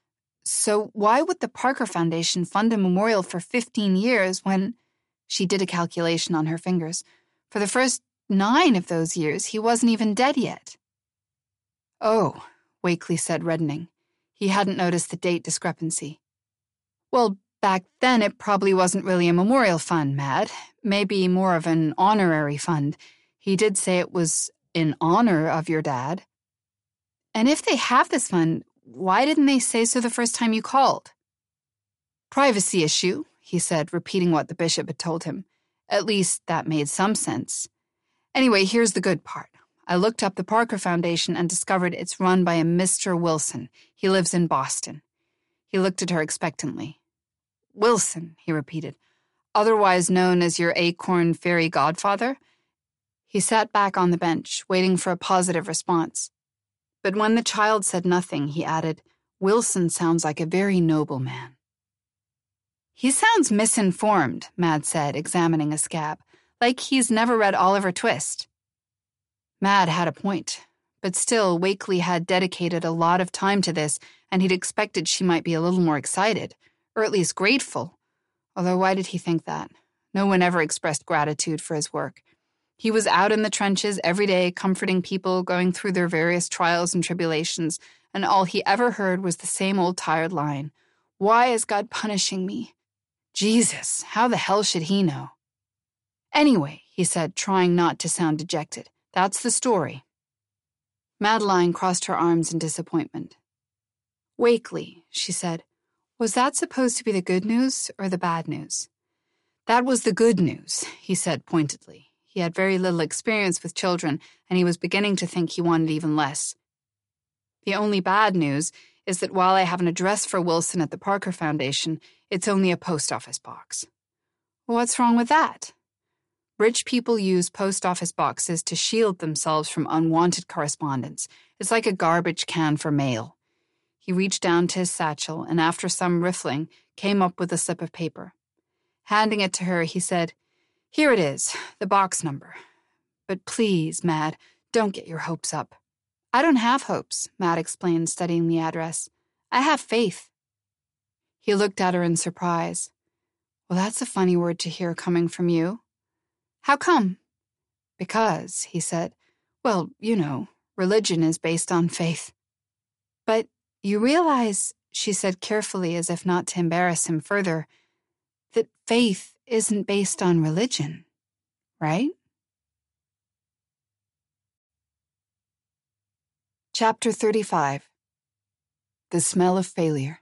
why would the Parker Foundation fund a memorial for 15 years when... She did a calculation on her fingers. For the first 9 of those years, he wasn't even dead yet. Oh, Wakely said, reddening. He hadn't noticed the date discrepancy. Well, back then it probably wasn't really a memorial fund, Mad. Maybe more of an honorary fund. He did say it was in honor of your dad. And if they have this fund, why didn't they say so the first time you called? Privacy issue, he said, repeating what the bishop had told him. At least that made some sense. Anyway, here's the good part. I looked up the Parker Foundation and discovered it's run by a Mr. Wilson. He lives in Boston. He looked at her expectantly. Wilson, he repeated, otherwise known as your acorn fairy godfather? He sat back on the bench, waiting for a positive response. But when the child said nothing, he added, Wilson sounds like a very noble man. He sounds misinformed, Mad said, examining a scab, like he's never read Oliver Twist. Mad had a point, but still Wakely had dedicated a lot of time to this, and he'd expected she might be a little more excited, or at least grateful. Although why did he think that? No one ever expressed gratitude for his work. He was out in the trenches every day, comforting people going through their various trials and tribulations, and all he ever heard was the same old tired line, Why is God punishing me? Jesus, how the hell should he know? Anyway, he said, trying not to sound dejected, that's the story. Madeline crossed her arms in disappointment. Wakely, she said, was that supposed to be the good news or the bad news? That was the good news, he said pointedly. He had very little experience with children, and he was beginning to think he wanted even less. The only bad news is that while I have an address for Wilson at the Parker Foundation, it's only a post office box. What's wrong with that? Rich people use post office boxes to shield themselves from unwanted correspondence. It's like a garbage can for mail. He reached down to his satchel and, after some riffling, came up with a slip of paper. Handing it to her, he said, Here it is, the box number. But please, Mad, don't get your hopes up. I don't have hopes, Mad explained, studying the address. I have faith. He looked at her in surprise. Well, that's a funny word to hear coming from you. How come? Because, he said, well, you know, religion is based on faith. But you realize, she said carefully as if not to embarrass him further, that faith isn't based on religion, right? Chapter 35. The Smell of Failure.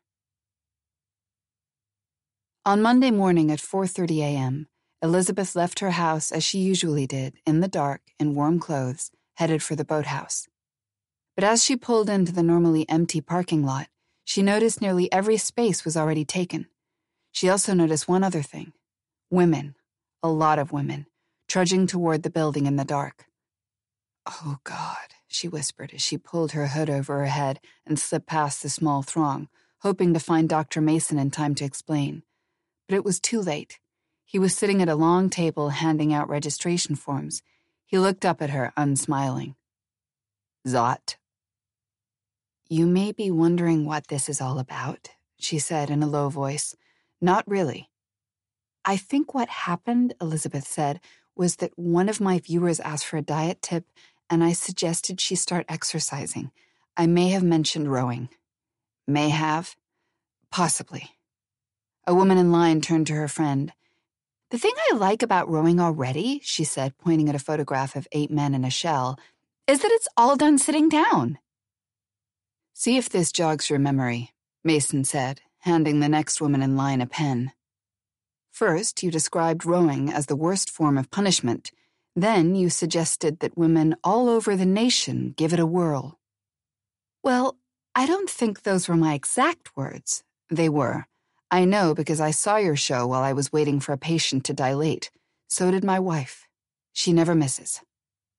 On Monday morning at 4:30 a.m., Elizabeth left her house as she usually did, in the dark, in warm clothes, headed for the boathouse. But as she pulled into the normally empty parking lot, she noticed nearly every space was already taken. She also noticed one other thing. Women, a lot of women, trudging toward the building in the dark. Oh, God, she whispered as she pulled her hood over her head and slipped past the small throng, hoping to find Dr. Mason in time to explain. But it was too late. He was sitting at a long table handing out registration forms. He looked up at her, unsmiling. Zot. You may be wondering what this is all about, she said in a low voice. Not really. I think what happened, Elizabeth said, was that one of my viewers asked for a diet tip, and I suggested she start exercising. I may have mentioned rowing. May have? Possibly. A woman in line turned to her friend. The thing I like about rowing already, she said, pointing at a photograph of 8 men in a shell, is that it's all done sitting down. See if this jogs your memory, Mason said, handing the next woman in line a pen. First, you described rowing as the worst form of punishment. Then you suggested that women all over the nation give it a whirl. Well, I don't think those were my exact words. They were. I know because I saw your show while I was waiting for a patient to dilate. So did my wife. She never misses.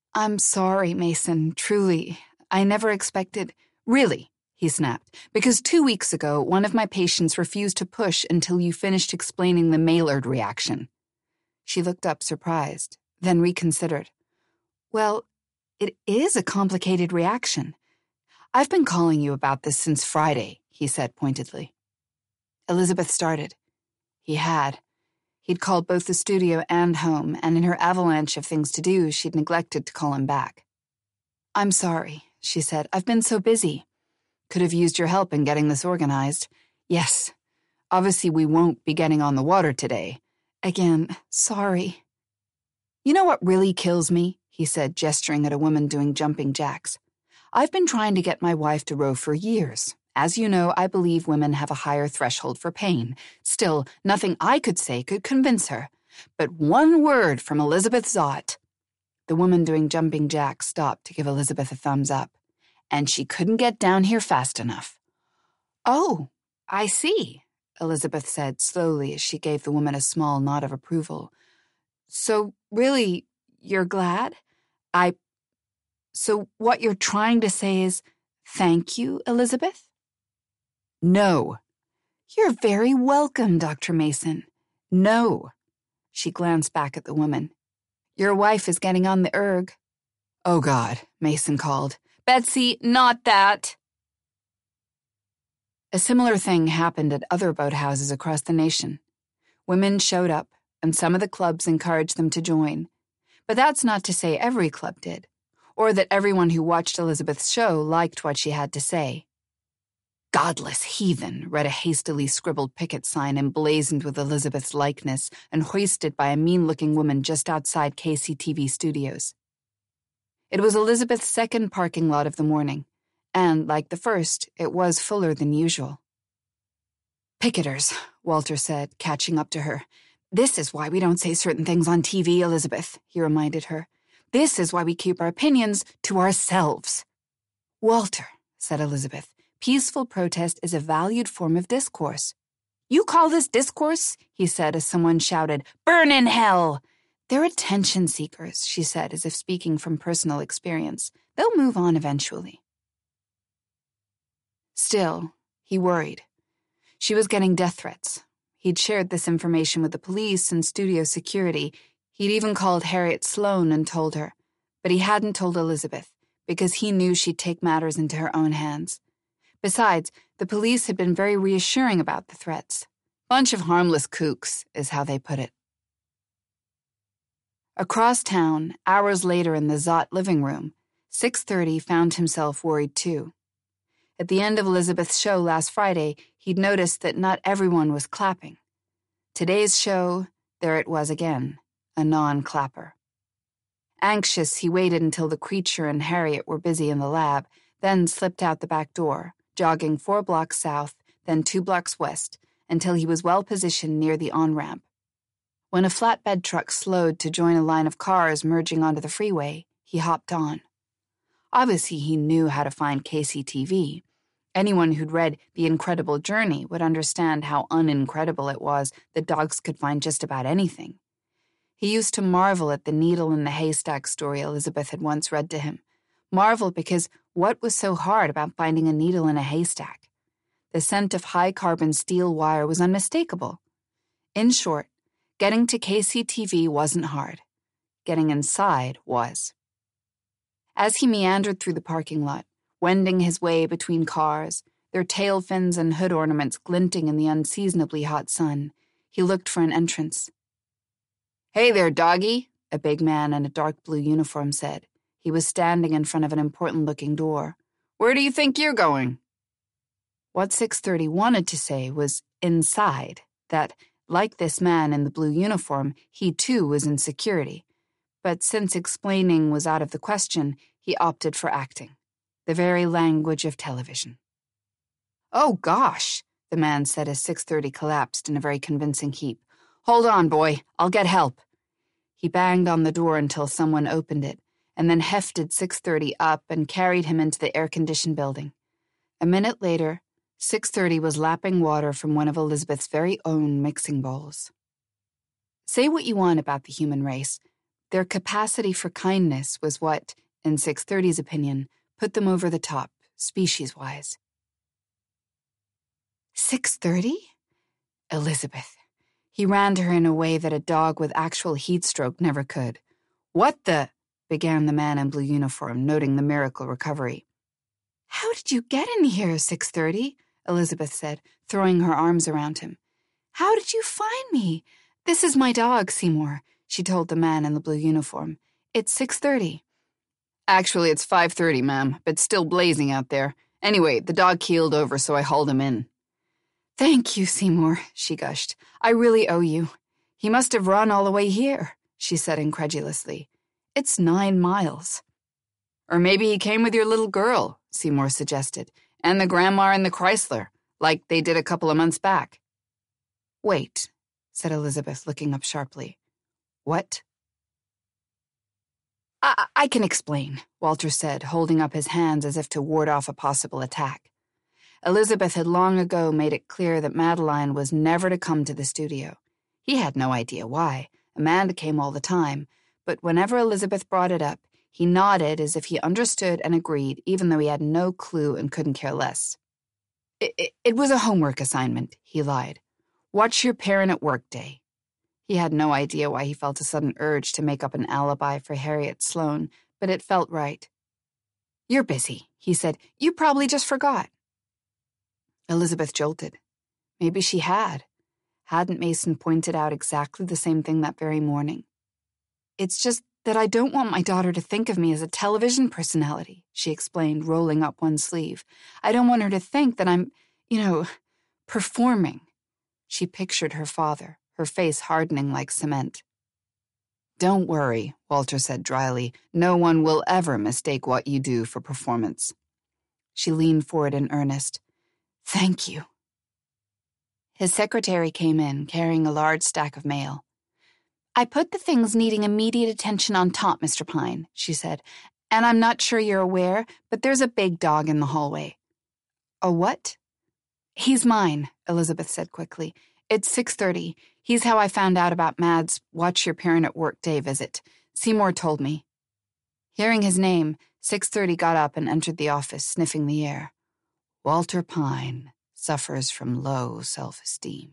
I'm sorry, Mason, truly. I never expected— Really, he snapped, because 2 weeks ago, one of my patients refused to push until you finished explaining the Maillard reaction. She looked up surprised, then reconsidered. Well, it is a complicated reaction. I've been calling you about this since Friday, he said pointedly. Elizabeth started. He had. He'd called both the studio and home, and in her avalanche of things to do, she'd neglected to call him back. I'm sorry, she said. I've been so busy. Could have used your help in getting this organized. Yes. Obviously, we won't be getting on the water today. Again, sorry. You know what really kills me? He said, gesturing at a woman doing jumping jacks. I've been trying to get my wife to row for years. As you know, I believe women have a higher threshold for pain. Still, nothing I could say could convince her. But one word from Elizabeth Zott. The woman doing jumping jacks stopped to give Elizabeth a thumbs up. And she couldn't get down here fast enough. Oh, I see, Elizabeth said slowly as she gave the woman a small nod of approval. So, really, you're glad? So what you're trying to say is, thank you, Elizabeth? No. You're very welcome, Dr. Mason. No. She glanced back at the woman. Your wife is getting on the erg. Oh, God, Mason called. Betsy, not that. A similar thing happened at other boathouses across the nation. Women showed up, and some of the clubs encouraged them to join. But that's not to say every club did, or that everyone who watched Elizabeth's show liked what she had to say. Godless heathen, read a hastily scribbled picket sign emblazoned with Elizabeth's likeness and hoisted by a mean-looking woman just outside KCTV studios. It was Elizabeth's second parking lot of the morning, and, like the first, it was fuller than usual. Picketers, Walter said, catching up to her. This is why we don't say certain things on TV, Elizabeth, he reminded her. This is why we keep our opinions to ourselves. Walter, said Elizabeth, peaceful protest is a valued form of discourse. You call this discourse? He said as someone shouted, Burn in hell! They're attention seekers, she said as if speaking from personal experience. They'll move on eventually. Still, he worried. She was getting death threats. He'd shared this information with the police and studio security. He'd even called Harriet Sloane and told her. But he hadn't told Elizabeth, because he knew she'd take matters into her own hands. Besides, the police had been very reassuring about the threats. Bunch of harmless kooks, is how they put it. Across town, hours later in the Zott living room, 6:30 found himself worried too. At the end of Elizabeth's show last Friday, he'd noticed that not everyone was clapping. Today's show, there it was again, a non-clapper. Anxious, he waited until the creature and Harriet were busy in the lab, then slipped out the back door, jogging 4 blocks south, then 2 blocks west, until he was well positioned near the on-ramp. When a flatbed truck slowed to join a line of cars merging onto the freeway, he hopped on. Obviously, he knew how to find KCTV. Anyone who'd read The Incredible Journey would understand how unincredible it was that dogs could find just about anything. He used to marvel at the needle in the haystack story Elizabeth had once read to him. Marvel because what was so hard about finding a needle in a haystack? The scent of high-carbon steel wire was unmistakable. In short, getting to KCTV wasn't hard. Getting inside was. As he meandered through the parking lot, wending his way between cars, their tail fins and hood ornaments glinting in the unseasonably hot sun, he looked for an entrance. Hey there, doggy, a big man in a dark blue uniform said. He was standing in front of an important-looking door. Where do you think you're going? What 6:30 wanted to say was inside, that, like this man in the blue uniform, he too was in security. But since explaining was out of the question, he opted for acting, the very language of television. Oh, gosh, the man said as 6:30 collapsed in a very convincing heap. Hold on, boy, I'll get help. He banged on the door until someone opened it, and then hefted 6:30 up and carried him into the air-conditioned building. A minute later, 6:30 was lapping water from one of Elizabeth's very own mixing bowls. Say what you want about the human race, Their capacity for kindness was what, in 630's opinion, put them over the top, species-wise. 630? Elizabeth. He ran to her in a way that a dog with actual heat stroke never could. What the? Began the man in blue uniform, noting the miracle recovery. How did you get in here, 630? Elizabeth said, throwing her arms around him. How did you find me? This is my dog, Seymour, she told the man in the blue uniform. It's 630. Actually, it's 5:30, ma'am, but still blazing out there. Anyway, the dog keeled over, so I hauled him in. Thank you, Seymour, she gushed. I really owe you. He must have run all the way here, she said incredulously. It's 9 miles. Or maybe he came with your little girl, Seymour suggested, and the grandma in the Chrysler, like they did a couple of months back. Wait, said Elizabeth, looking up sharply. What? I can explain, Walter said, holding up his hands as if to ward off a possible attack. Elizabeth had long ago made it clear that Madeline was never to come to the studio. He had no idea why. Amanda came all the time, but whenever Elizabeth brought it up, he nodded as if he understood and agreed, even though he had no clue and couldn't care less. It was a homework assignment, he lied. Watch Your Parent at Work Day. He had no idea why he felt a sudden urge to make up an alibi for Harriet Sloane, but it felt right. You're busy, he said. You probably just forgot. Elizabeth jolted. Maybe she had. Hadn't Mason pointed out exactly the same thing that very morning? It's just that I don't want my daughter to think of me as a television personality, she explained, rolling up one sleeve. I don't want her to think that I'm, performing. She pictured her father, her face hardening like cement. Don't worry, Walter said dryly. No one will ever mistake what you do for performance. She leaned forward in earnest. Thank you. His secretary came in, carrying a large stack of mail. I put the things needing immediate attention on top, Mr. Pine, she said, and I'm not sure you're aware, but there's a big dog in the hallway. A what? He's mine, Elizabeth said quickly. It's 6:30. He's how I found out about Mad's Watch Your Parent at Work Day visit. Seymour told me. Hearing his name, 6:30 got up and entered the office, sniffing the air. Walter Pine suffers from low self-esteem.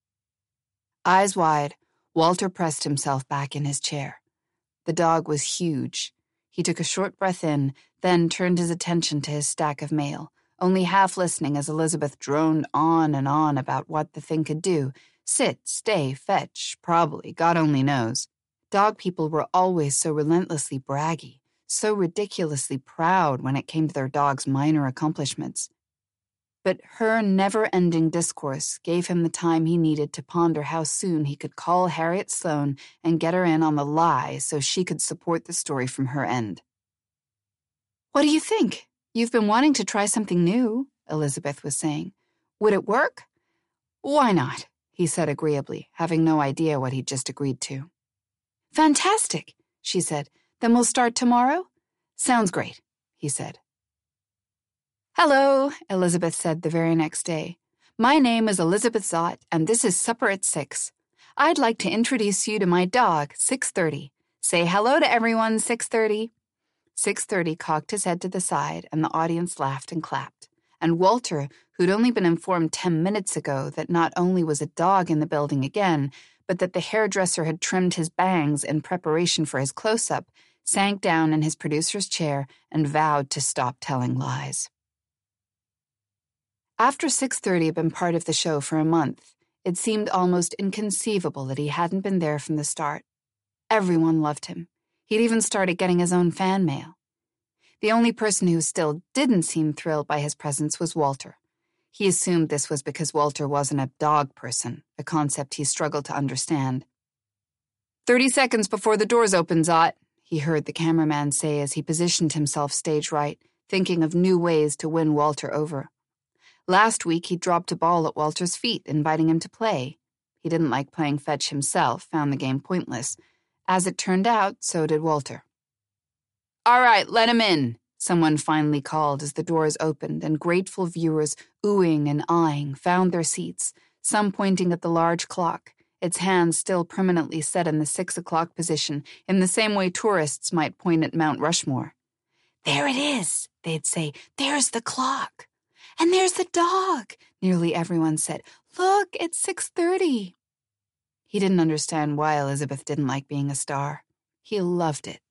Eyes wide, Walter pressed himself back in his chair. The dog was huge. He took a short breath in, then turned his attention to his stack of mail, only half listening as Elizabeth droned on and on about what the thing could do. Sit, stay, fetch, probably, God only knows. Dog people were always so relentlessly braggy, so ridiculously proud when it came to their dog's minor accomplishments. But her never-ending discourse gave him the time he needed to ponder how soon he could call Harriet Sloane and get her in on the lie so she could support the story from her end. What do you think? You've been wanting to try something new, Elizabeth was saying. Would it work? Why not? He said agreeably, having no idea what he'd just agreed to. Fantastic, she said. Then we'll start tomorrow? Sounds great, he said. Hello, Elizabeth said the very next day. My name is Elizabeth Zott, and this is Supper at 6. I'd like to introduce you to my dog, 6:30. Say hello to everyone, 6:30. 6:30 cocked his head to the side, and the audience laughed and clapped. And Walter, who'd only been informed 10 minutes ago that not only was a dog in the building again, but that the hairdresser had trimmed his bangs in preparation for his close-up, sank down in his producer's chair and vowed to stop telling lies. After 6:30 had been part of the show for a month, it seemed almost inconceivable that he hadn't been there from the start. Everyone loved him. He'd even started getting his own fan mail. The only person who still didn't seem thrilled by his presence was Walter. He assumed this was because Walter wasn't a dog person, a concept he struggled to understand. 30 seconds before the doors open, Zott, he heard the cameraman say as he positioned himself stage right, thinking of new ways to win Walter over. Last week, he dropped a ball at Walter's feet, inviting him to play. He didn't like playing fetch himself, found the game pointless. As it turned out, so did Walter. All right, let him in, someone finally called as the doors opened and grateful viewers, oohing and eyeing, found their seats, some pointing at the large clock. its hands still permanently set in the 6 o'clock position, in the same way tourists might point at Mount Rushmore. "There it is," they'd say. "There's the clock." "And there's the dog," nearly everyone said. "Look, it's 6:30. He didn't understand why Elizabeth didn't like being a star. He loved it.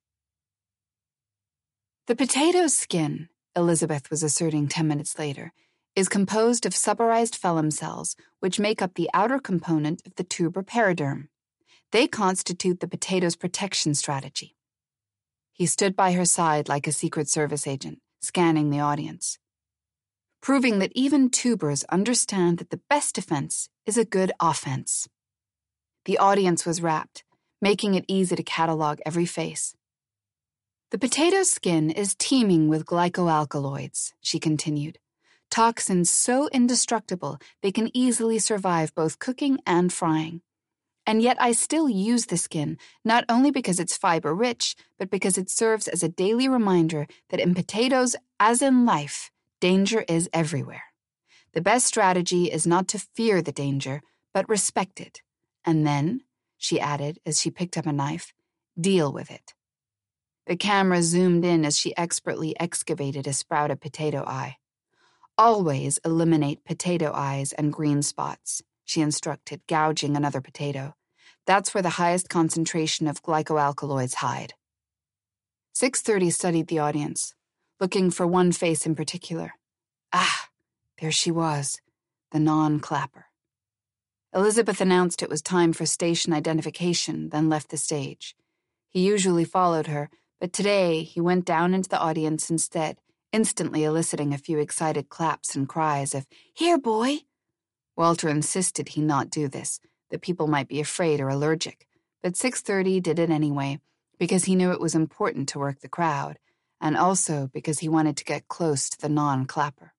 The potato's skin, Elizabeth was asserting 10 minutes later, is composed of suberized phelum cells, which make up the outer component of the tuber periderm. They constitute the potato's protection strategy. He stood by her side like a Secret Service agent, scanning the audience, proving that even tubers understand that the best defense is a good offense. The audience was rapt, making it easy to catalog every face. "The potato's skin is teeming with glycoalkaloids," she continued, "toxins so indestructible they can easily survive both cooking and frying. And yet I still use the skin, not only because it's fiber-rich, but because it serves as a daily reminder that in potatoes, as in life, danger is everywhere. The best strategy is not to fear the danger, but respect it. And then," she added as she picked up a knife, "deal with it." The camera zoomed in as she expertly excavated a sprouted potato eye. "Always eliminate potato eyes and green spots," she instructed, gouging another potato. "That's where the highest concentration of glycoalkaloids hide." 6:30 studied the audience, looking for one face in particular. Ah, there she was, the non-clapper. Elizabeth announced it was time for station identification, then left the stage. He usually followed her, but today he went down into the audience instead, instantly eliciting a few excited claps and cries of, "Here, boy!" Walter insisted he not do this, that people might be afraid or allergic, but 6:30 did it anyway, because he knew it was important to work the crowd, and also because he wanted to get close to the non-clapper.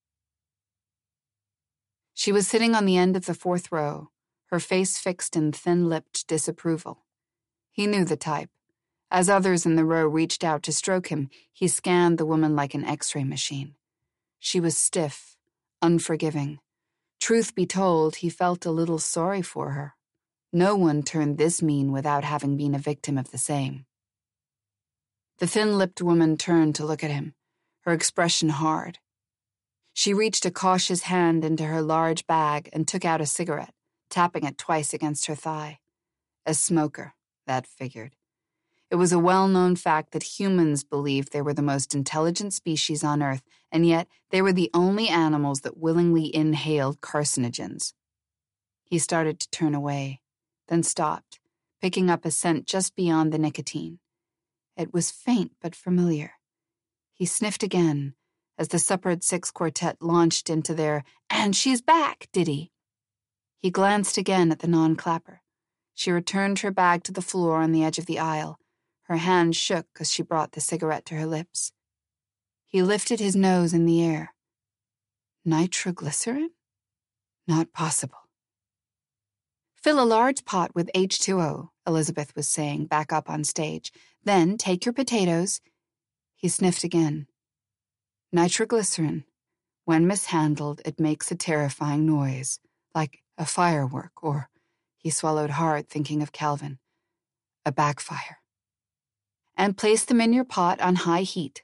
She was sitting on the end of the 4th row, her face fixed in thin-lipped disapproval. He knew the type. As others in the row reached out to stroke him, he scanned the woman like an X-ray machine. She was stiff, unforgiving. Truth be told, he felt a little sorry for her. No one turned this mean without having been a victim of the same. The thin-lipped woman turned to look at him, her expression hard. She reached a cautious hand into her large bag and took out a cigarette, tapping it twice against her thigh. A smoker, that figured. It was a well-known fact that humans believed they were the most intelligent species on Earth, and yet they were the only animals that willingly inhaled carcinogens. He started to turn away, then stopped, picking up a scent just beyond the nicotine. It was faint but familiar. He sniffed again as the Suppered Six Quartet launched into their "And she's back" ditty. He glanced again at the non-clapper. She returned her bag to the floor on the edge of the aisle. Her hand shook as she brought the cigarette to her lips. He lifted his nose in the air. Nitroglycerin? Not possible. "Fill a large pot with H2O, Elizabeth was saying, back up on stage. Then take your potatoes." He sniffed again. Nitroglycerin. When mishandled, it makes a terrifying noise, like a firework, or, he swallowed hard, thinking of Calvin, a backfire. "And place them in your pot on high heat."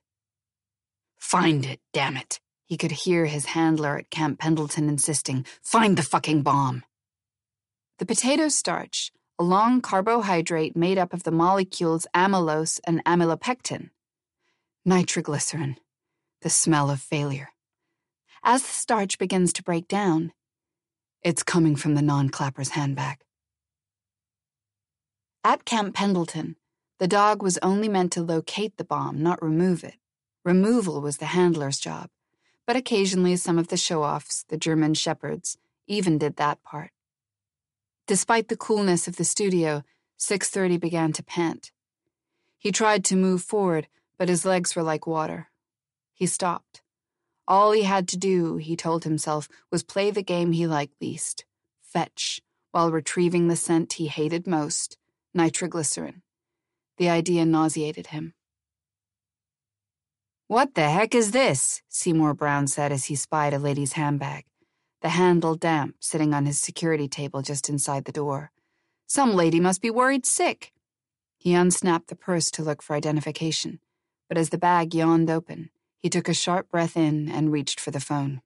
"Find it, damn it," he could hear his handler at Camp Pendleton insisting. "Find the fucking bomb." The potato starch, a long carbohydrate made up of the molecules amylose and amylopectin. Nitroglycerin. The smell of failure. As the starch begins to break down, it's coming from the non-clapper's handbag. At Camp Pendleton, the dog was only meant to locate the bomb, not remove it. Removal was the handler's job, but occasionally some of the show-offs, the German shepherds, even did that part. Despite the coolness of the studio, 6:30 began to pant. He tried to move forward, but his legs were like water. He stopped. All he had to do, he told himself, was play the game he liked least, fetch, while retrieving the scent he hated most, nitroglycerin. The idea nauseated him. "What the heck is this?" Seymour Brown said as he spied a lady's handbag, the handle damp, sitting on his security table just inside the door. Some lady must be worried sick. He unsnapped the purse to look for identification, but as the bag yawned open, he took a sharp breath in and reached for the phone.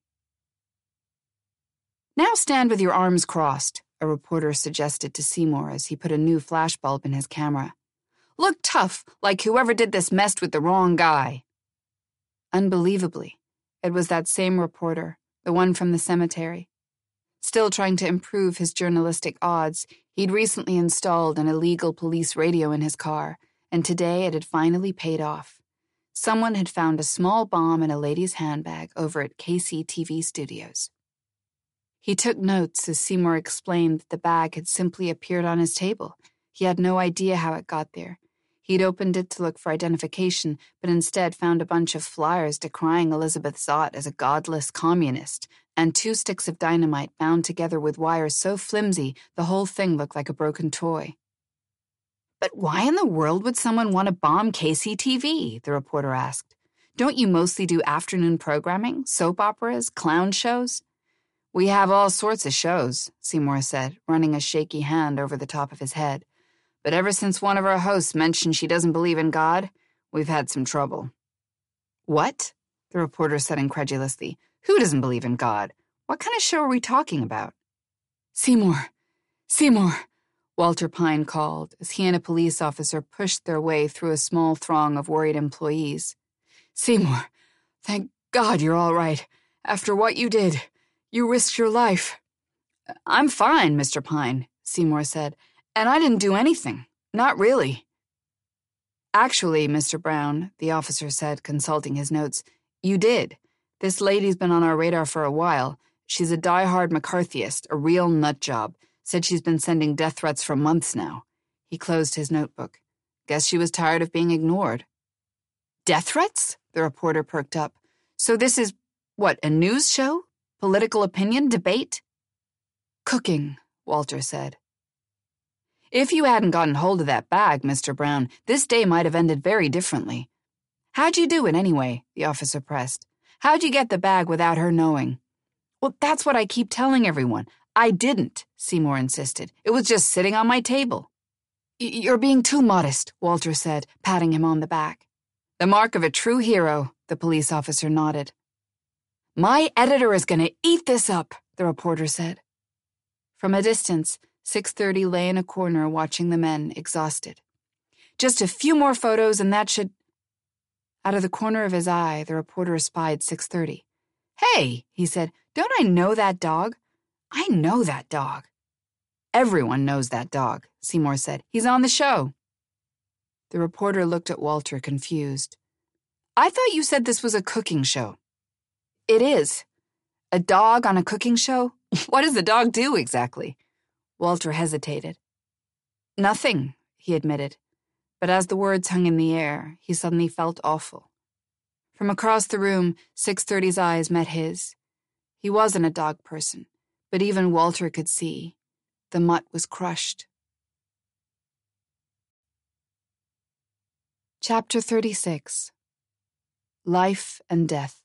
"Now stand with your arms crossed," a reporter suggested to Seymour as he put a new flashbulb in his camera. "Look tough, like whoever did this messed with the wrong guy." Unbelievably, it was that same reporter, the one from the cemetery. Still trying to improve his journalistic odds, he'd recently installed an illegal police radio in his car, and today it had finally paid off. Someone had found a small bomb in a lady's handbag over at KCTV Studios. He took notes as Seymour explained that the bag had simply appeared on his table. He had no idea how it got there. He'd opened it to look for identification, but instead found a bunch of flyers decrying Elizabeth Zott as a godless communist, and 2 sticks of dynamite bound together with wires so flimsy the whole thing looked like a broken toy. "But why in the world would someone want to bomb KCTV?" the reporter asked. "Don't you mostly do afternoon programming, soap operas, clown shows?" "We have all sorts of shows," Seymour said, running a shaky hand over the top of his head. "But ever since one of our hosts mentioned she doesn't believe in God, we've had some trouble." "What?" the reporter said incredulously. "Who doesn't believe in God? What kind of show are we talking about?" "Seymour! Seymour!" Walter Pine called as he and a police officer pushed their way through a small throng of worried employees. "Seymour, thank God you're all right. After what you did, you risked your life." "I'm fine, Mr. Pine," Seymour said. "And I didn't do anything. Not really." "Actually, Mr. Brown," the officer said, consulting his notes, "you did. This lady's been on our radar for a while. She's a die-hard McCarthyist, a real nutjob. Said she's been sending death threats for months now." He closed his notebook. "Guess she was tired of being ignored." "Death threats?" The reporter perked up. "So this is, what, a news show? Political opinion? Debate?" "Cooking," Walter said. "If you hadn't gotten hold of that bag, Mr. Brown, this day might have ended very differently." "How'd you do it anyway?" the officer pressed. "How'd you get the bag without her knowing?" "Well, that's what I keep telling everyone. I didn't," Seymour insisted. "It was just sitting on my table." "You're being too modest," Walter said, patting him on the back. "The mark of a true hero," the police officer nodded. "My editor is going to eat this up," the reporter said. From a distance, 630 lay in a corner watching the men, exhausted. "Just a few more photos and that should—" Out of the corner of his eye, the reporter spied 630. "Hey," he said, "don't I know that dog? I know that dog." "Everyone knows that dog," Seymour said. "He's on the show." The reporter looked at Walter, confused. "I thought you said this was a cooking show." "It is. A dog on a cooking show? What does the dog do exactly?" Walter hesitated. "Nothing," he admitted. But as the words hung in the air, he suddenly felt awful. From across the room, 630's eyes met his. He wasn't a dog person, but even Walter could see. The mutt was crushed. Chapter 36. Life and Death.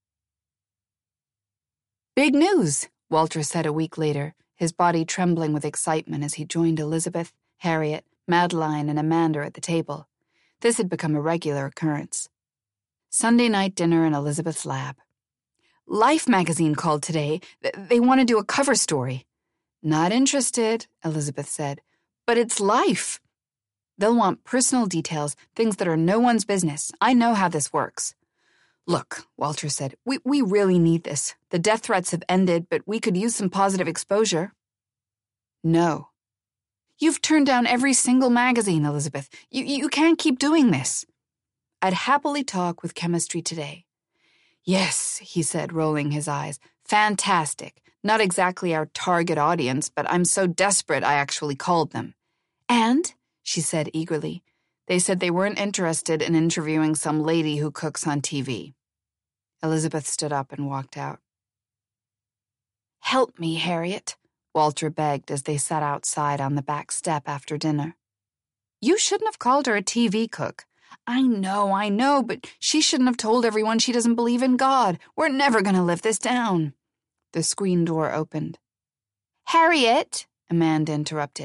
"Big news," Walter said a week later, his body trembling with excitement as he joined Elizabeth, Harriet, Madeline, and Amanda at the table. This had become a regular occurrence. Sunday night dinner in Elizabeth's lab. "Life magazine called today. They want to do a cover story." "Not interested," Elizabeth said. "But it's Life. They'll want personal details, things that are no one's business. I know how this works." "Look," Walter said, we really need this. The death threats have ended, but we could use some positive exposure." "No." "You've turned down every single magazine, Elizabeth. You can't keep doing this." "I'd happily talk with Chemistry Today." "Yes," he said, rolling his eyes. "Fantastic. Not exactly our target audience, but I'm so desperate I actually called them." "And?" she said eagerly. "They said they weren't interested in interviewing some lady who cooks on TV." Elizabeth stood up and walked out. "Help me, Harriet," Walter begged as they sat outside on the back step after dinner. "You shouldn't have called her a TV cook." I know, but she shouldn't have told everyone she doesn't believe in God. We're never going to live this down." The screen door opened. "Harriet," Amanda interrupted.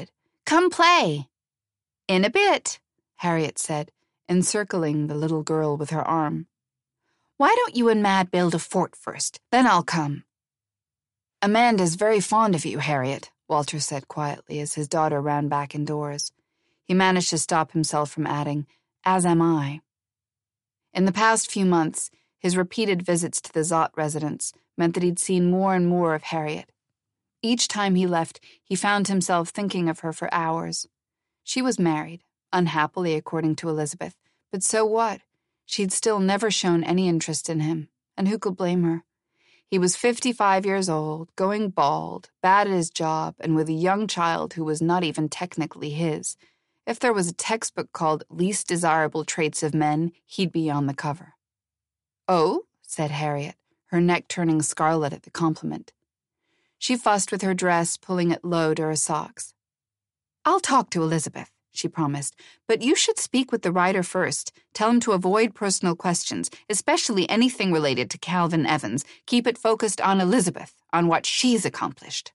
Come play." "In a bit," Harriet said, encircling the little girl with her arm. "Why don't you and Mad build a fort first? Then I'll come." "Amanda's very fond of you, Harriet," Walter said quietly as his daughter ran back indoors. He managed to stop himself from adding, "As am I." In the past few months, his repeated visits to the Zott residence meant that he'd seen more and more of Harriet. Each time he left, he found himself thinking of her for hours. She was married, unhappily according to Elizabeth, but so what? She'd still never shown any interest in him, and who could blame her? He was 55 years old, going bald, bad at his job, and with a young child who was not even technically his. If there was a textbook called Least Desirable Traits of Men, he'd be on the cover. "Oh," said Harriet, her neck turning scarlet at the compliment. She fussed with her dress, pulling it low to her socks. "I'll talk to Elizabeth," she promised, "but you should speak with the writer first. Tell him to avoid personal questions, especially anything related to Calvin Evans. Keep it focused on Elizabeth, on what she's accomplished."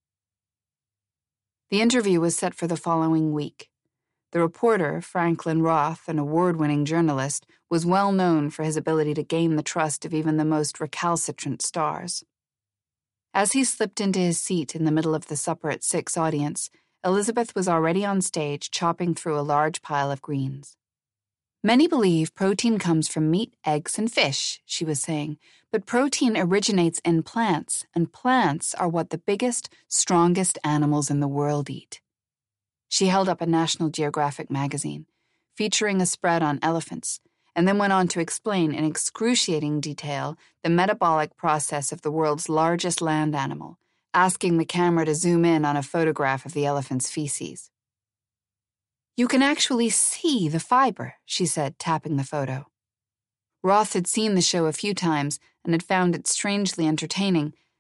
The interview was set for the following week. The reporter, Franklin Roth, an award-winning journalist, was well known for his ability to gain the trust of even the most recalcitrant stars. As he slipped into his seat in the middle of the Supper at 6 audience, Elizabeth was already on stage chopping through a large pile of greens. "Many believe protein comes from meat, eggs, and fish," she was saying, "but protein originates in plants, and plants are what the biggest, strongest animals in the world eat." She held up a National Geographic magazine, featuring a spread on elephants, and then went on to explain in excruciating detail the metabolic process of the world's largest land animal, asking the camera to zoom in on a photograph of the elephant's feces. "You can actually see the fiber," she said, tapping the photo. Roth had seen the show a few times and had found it strangely entertaining,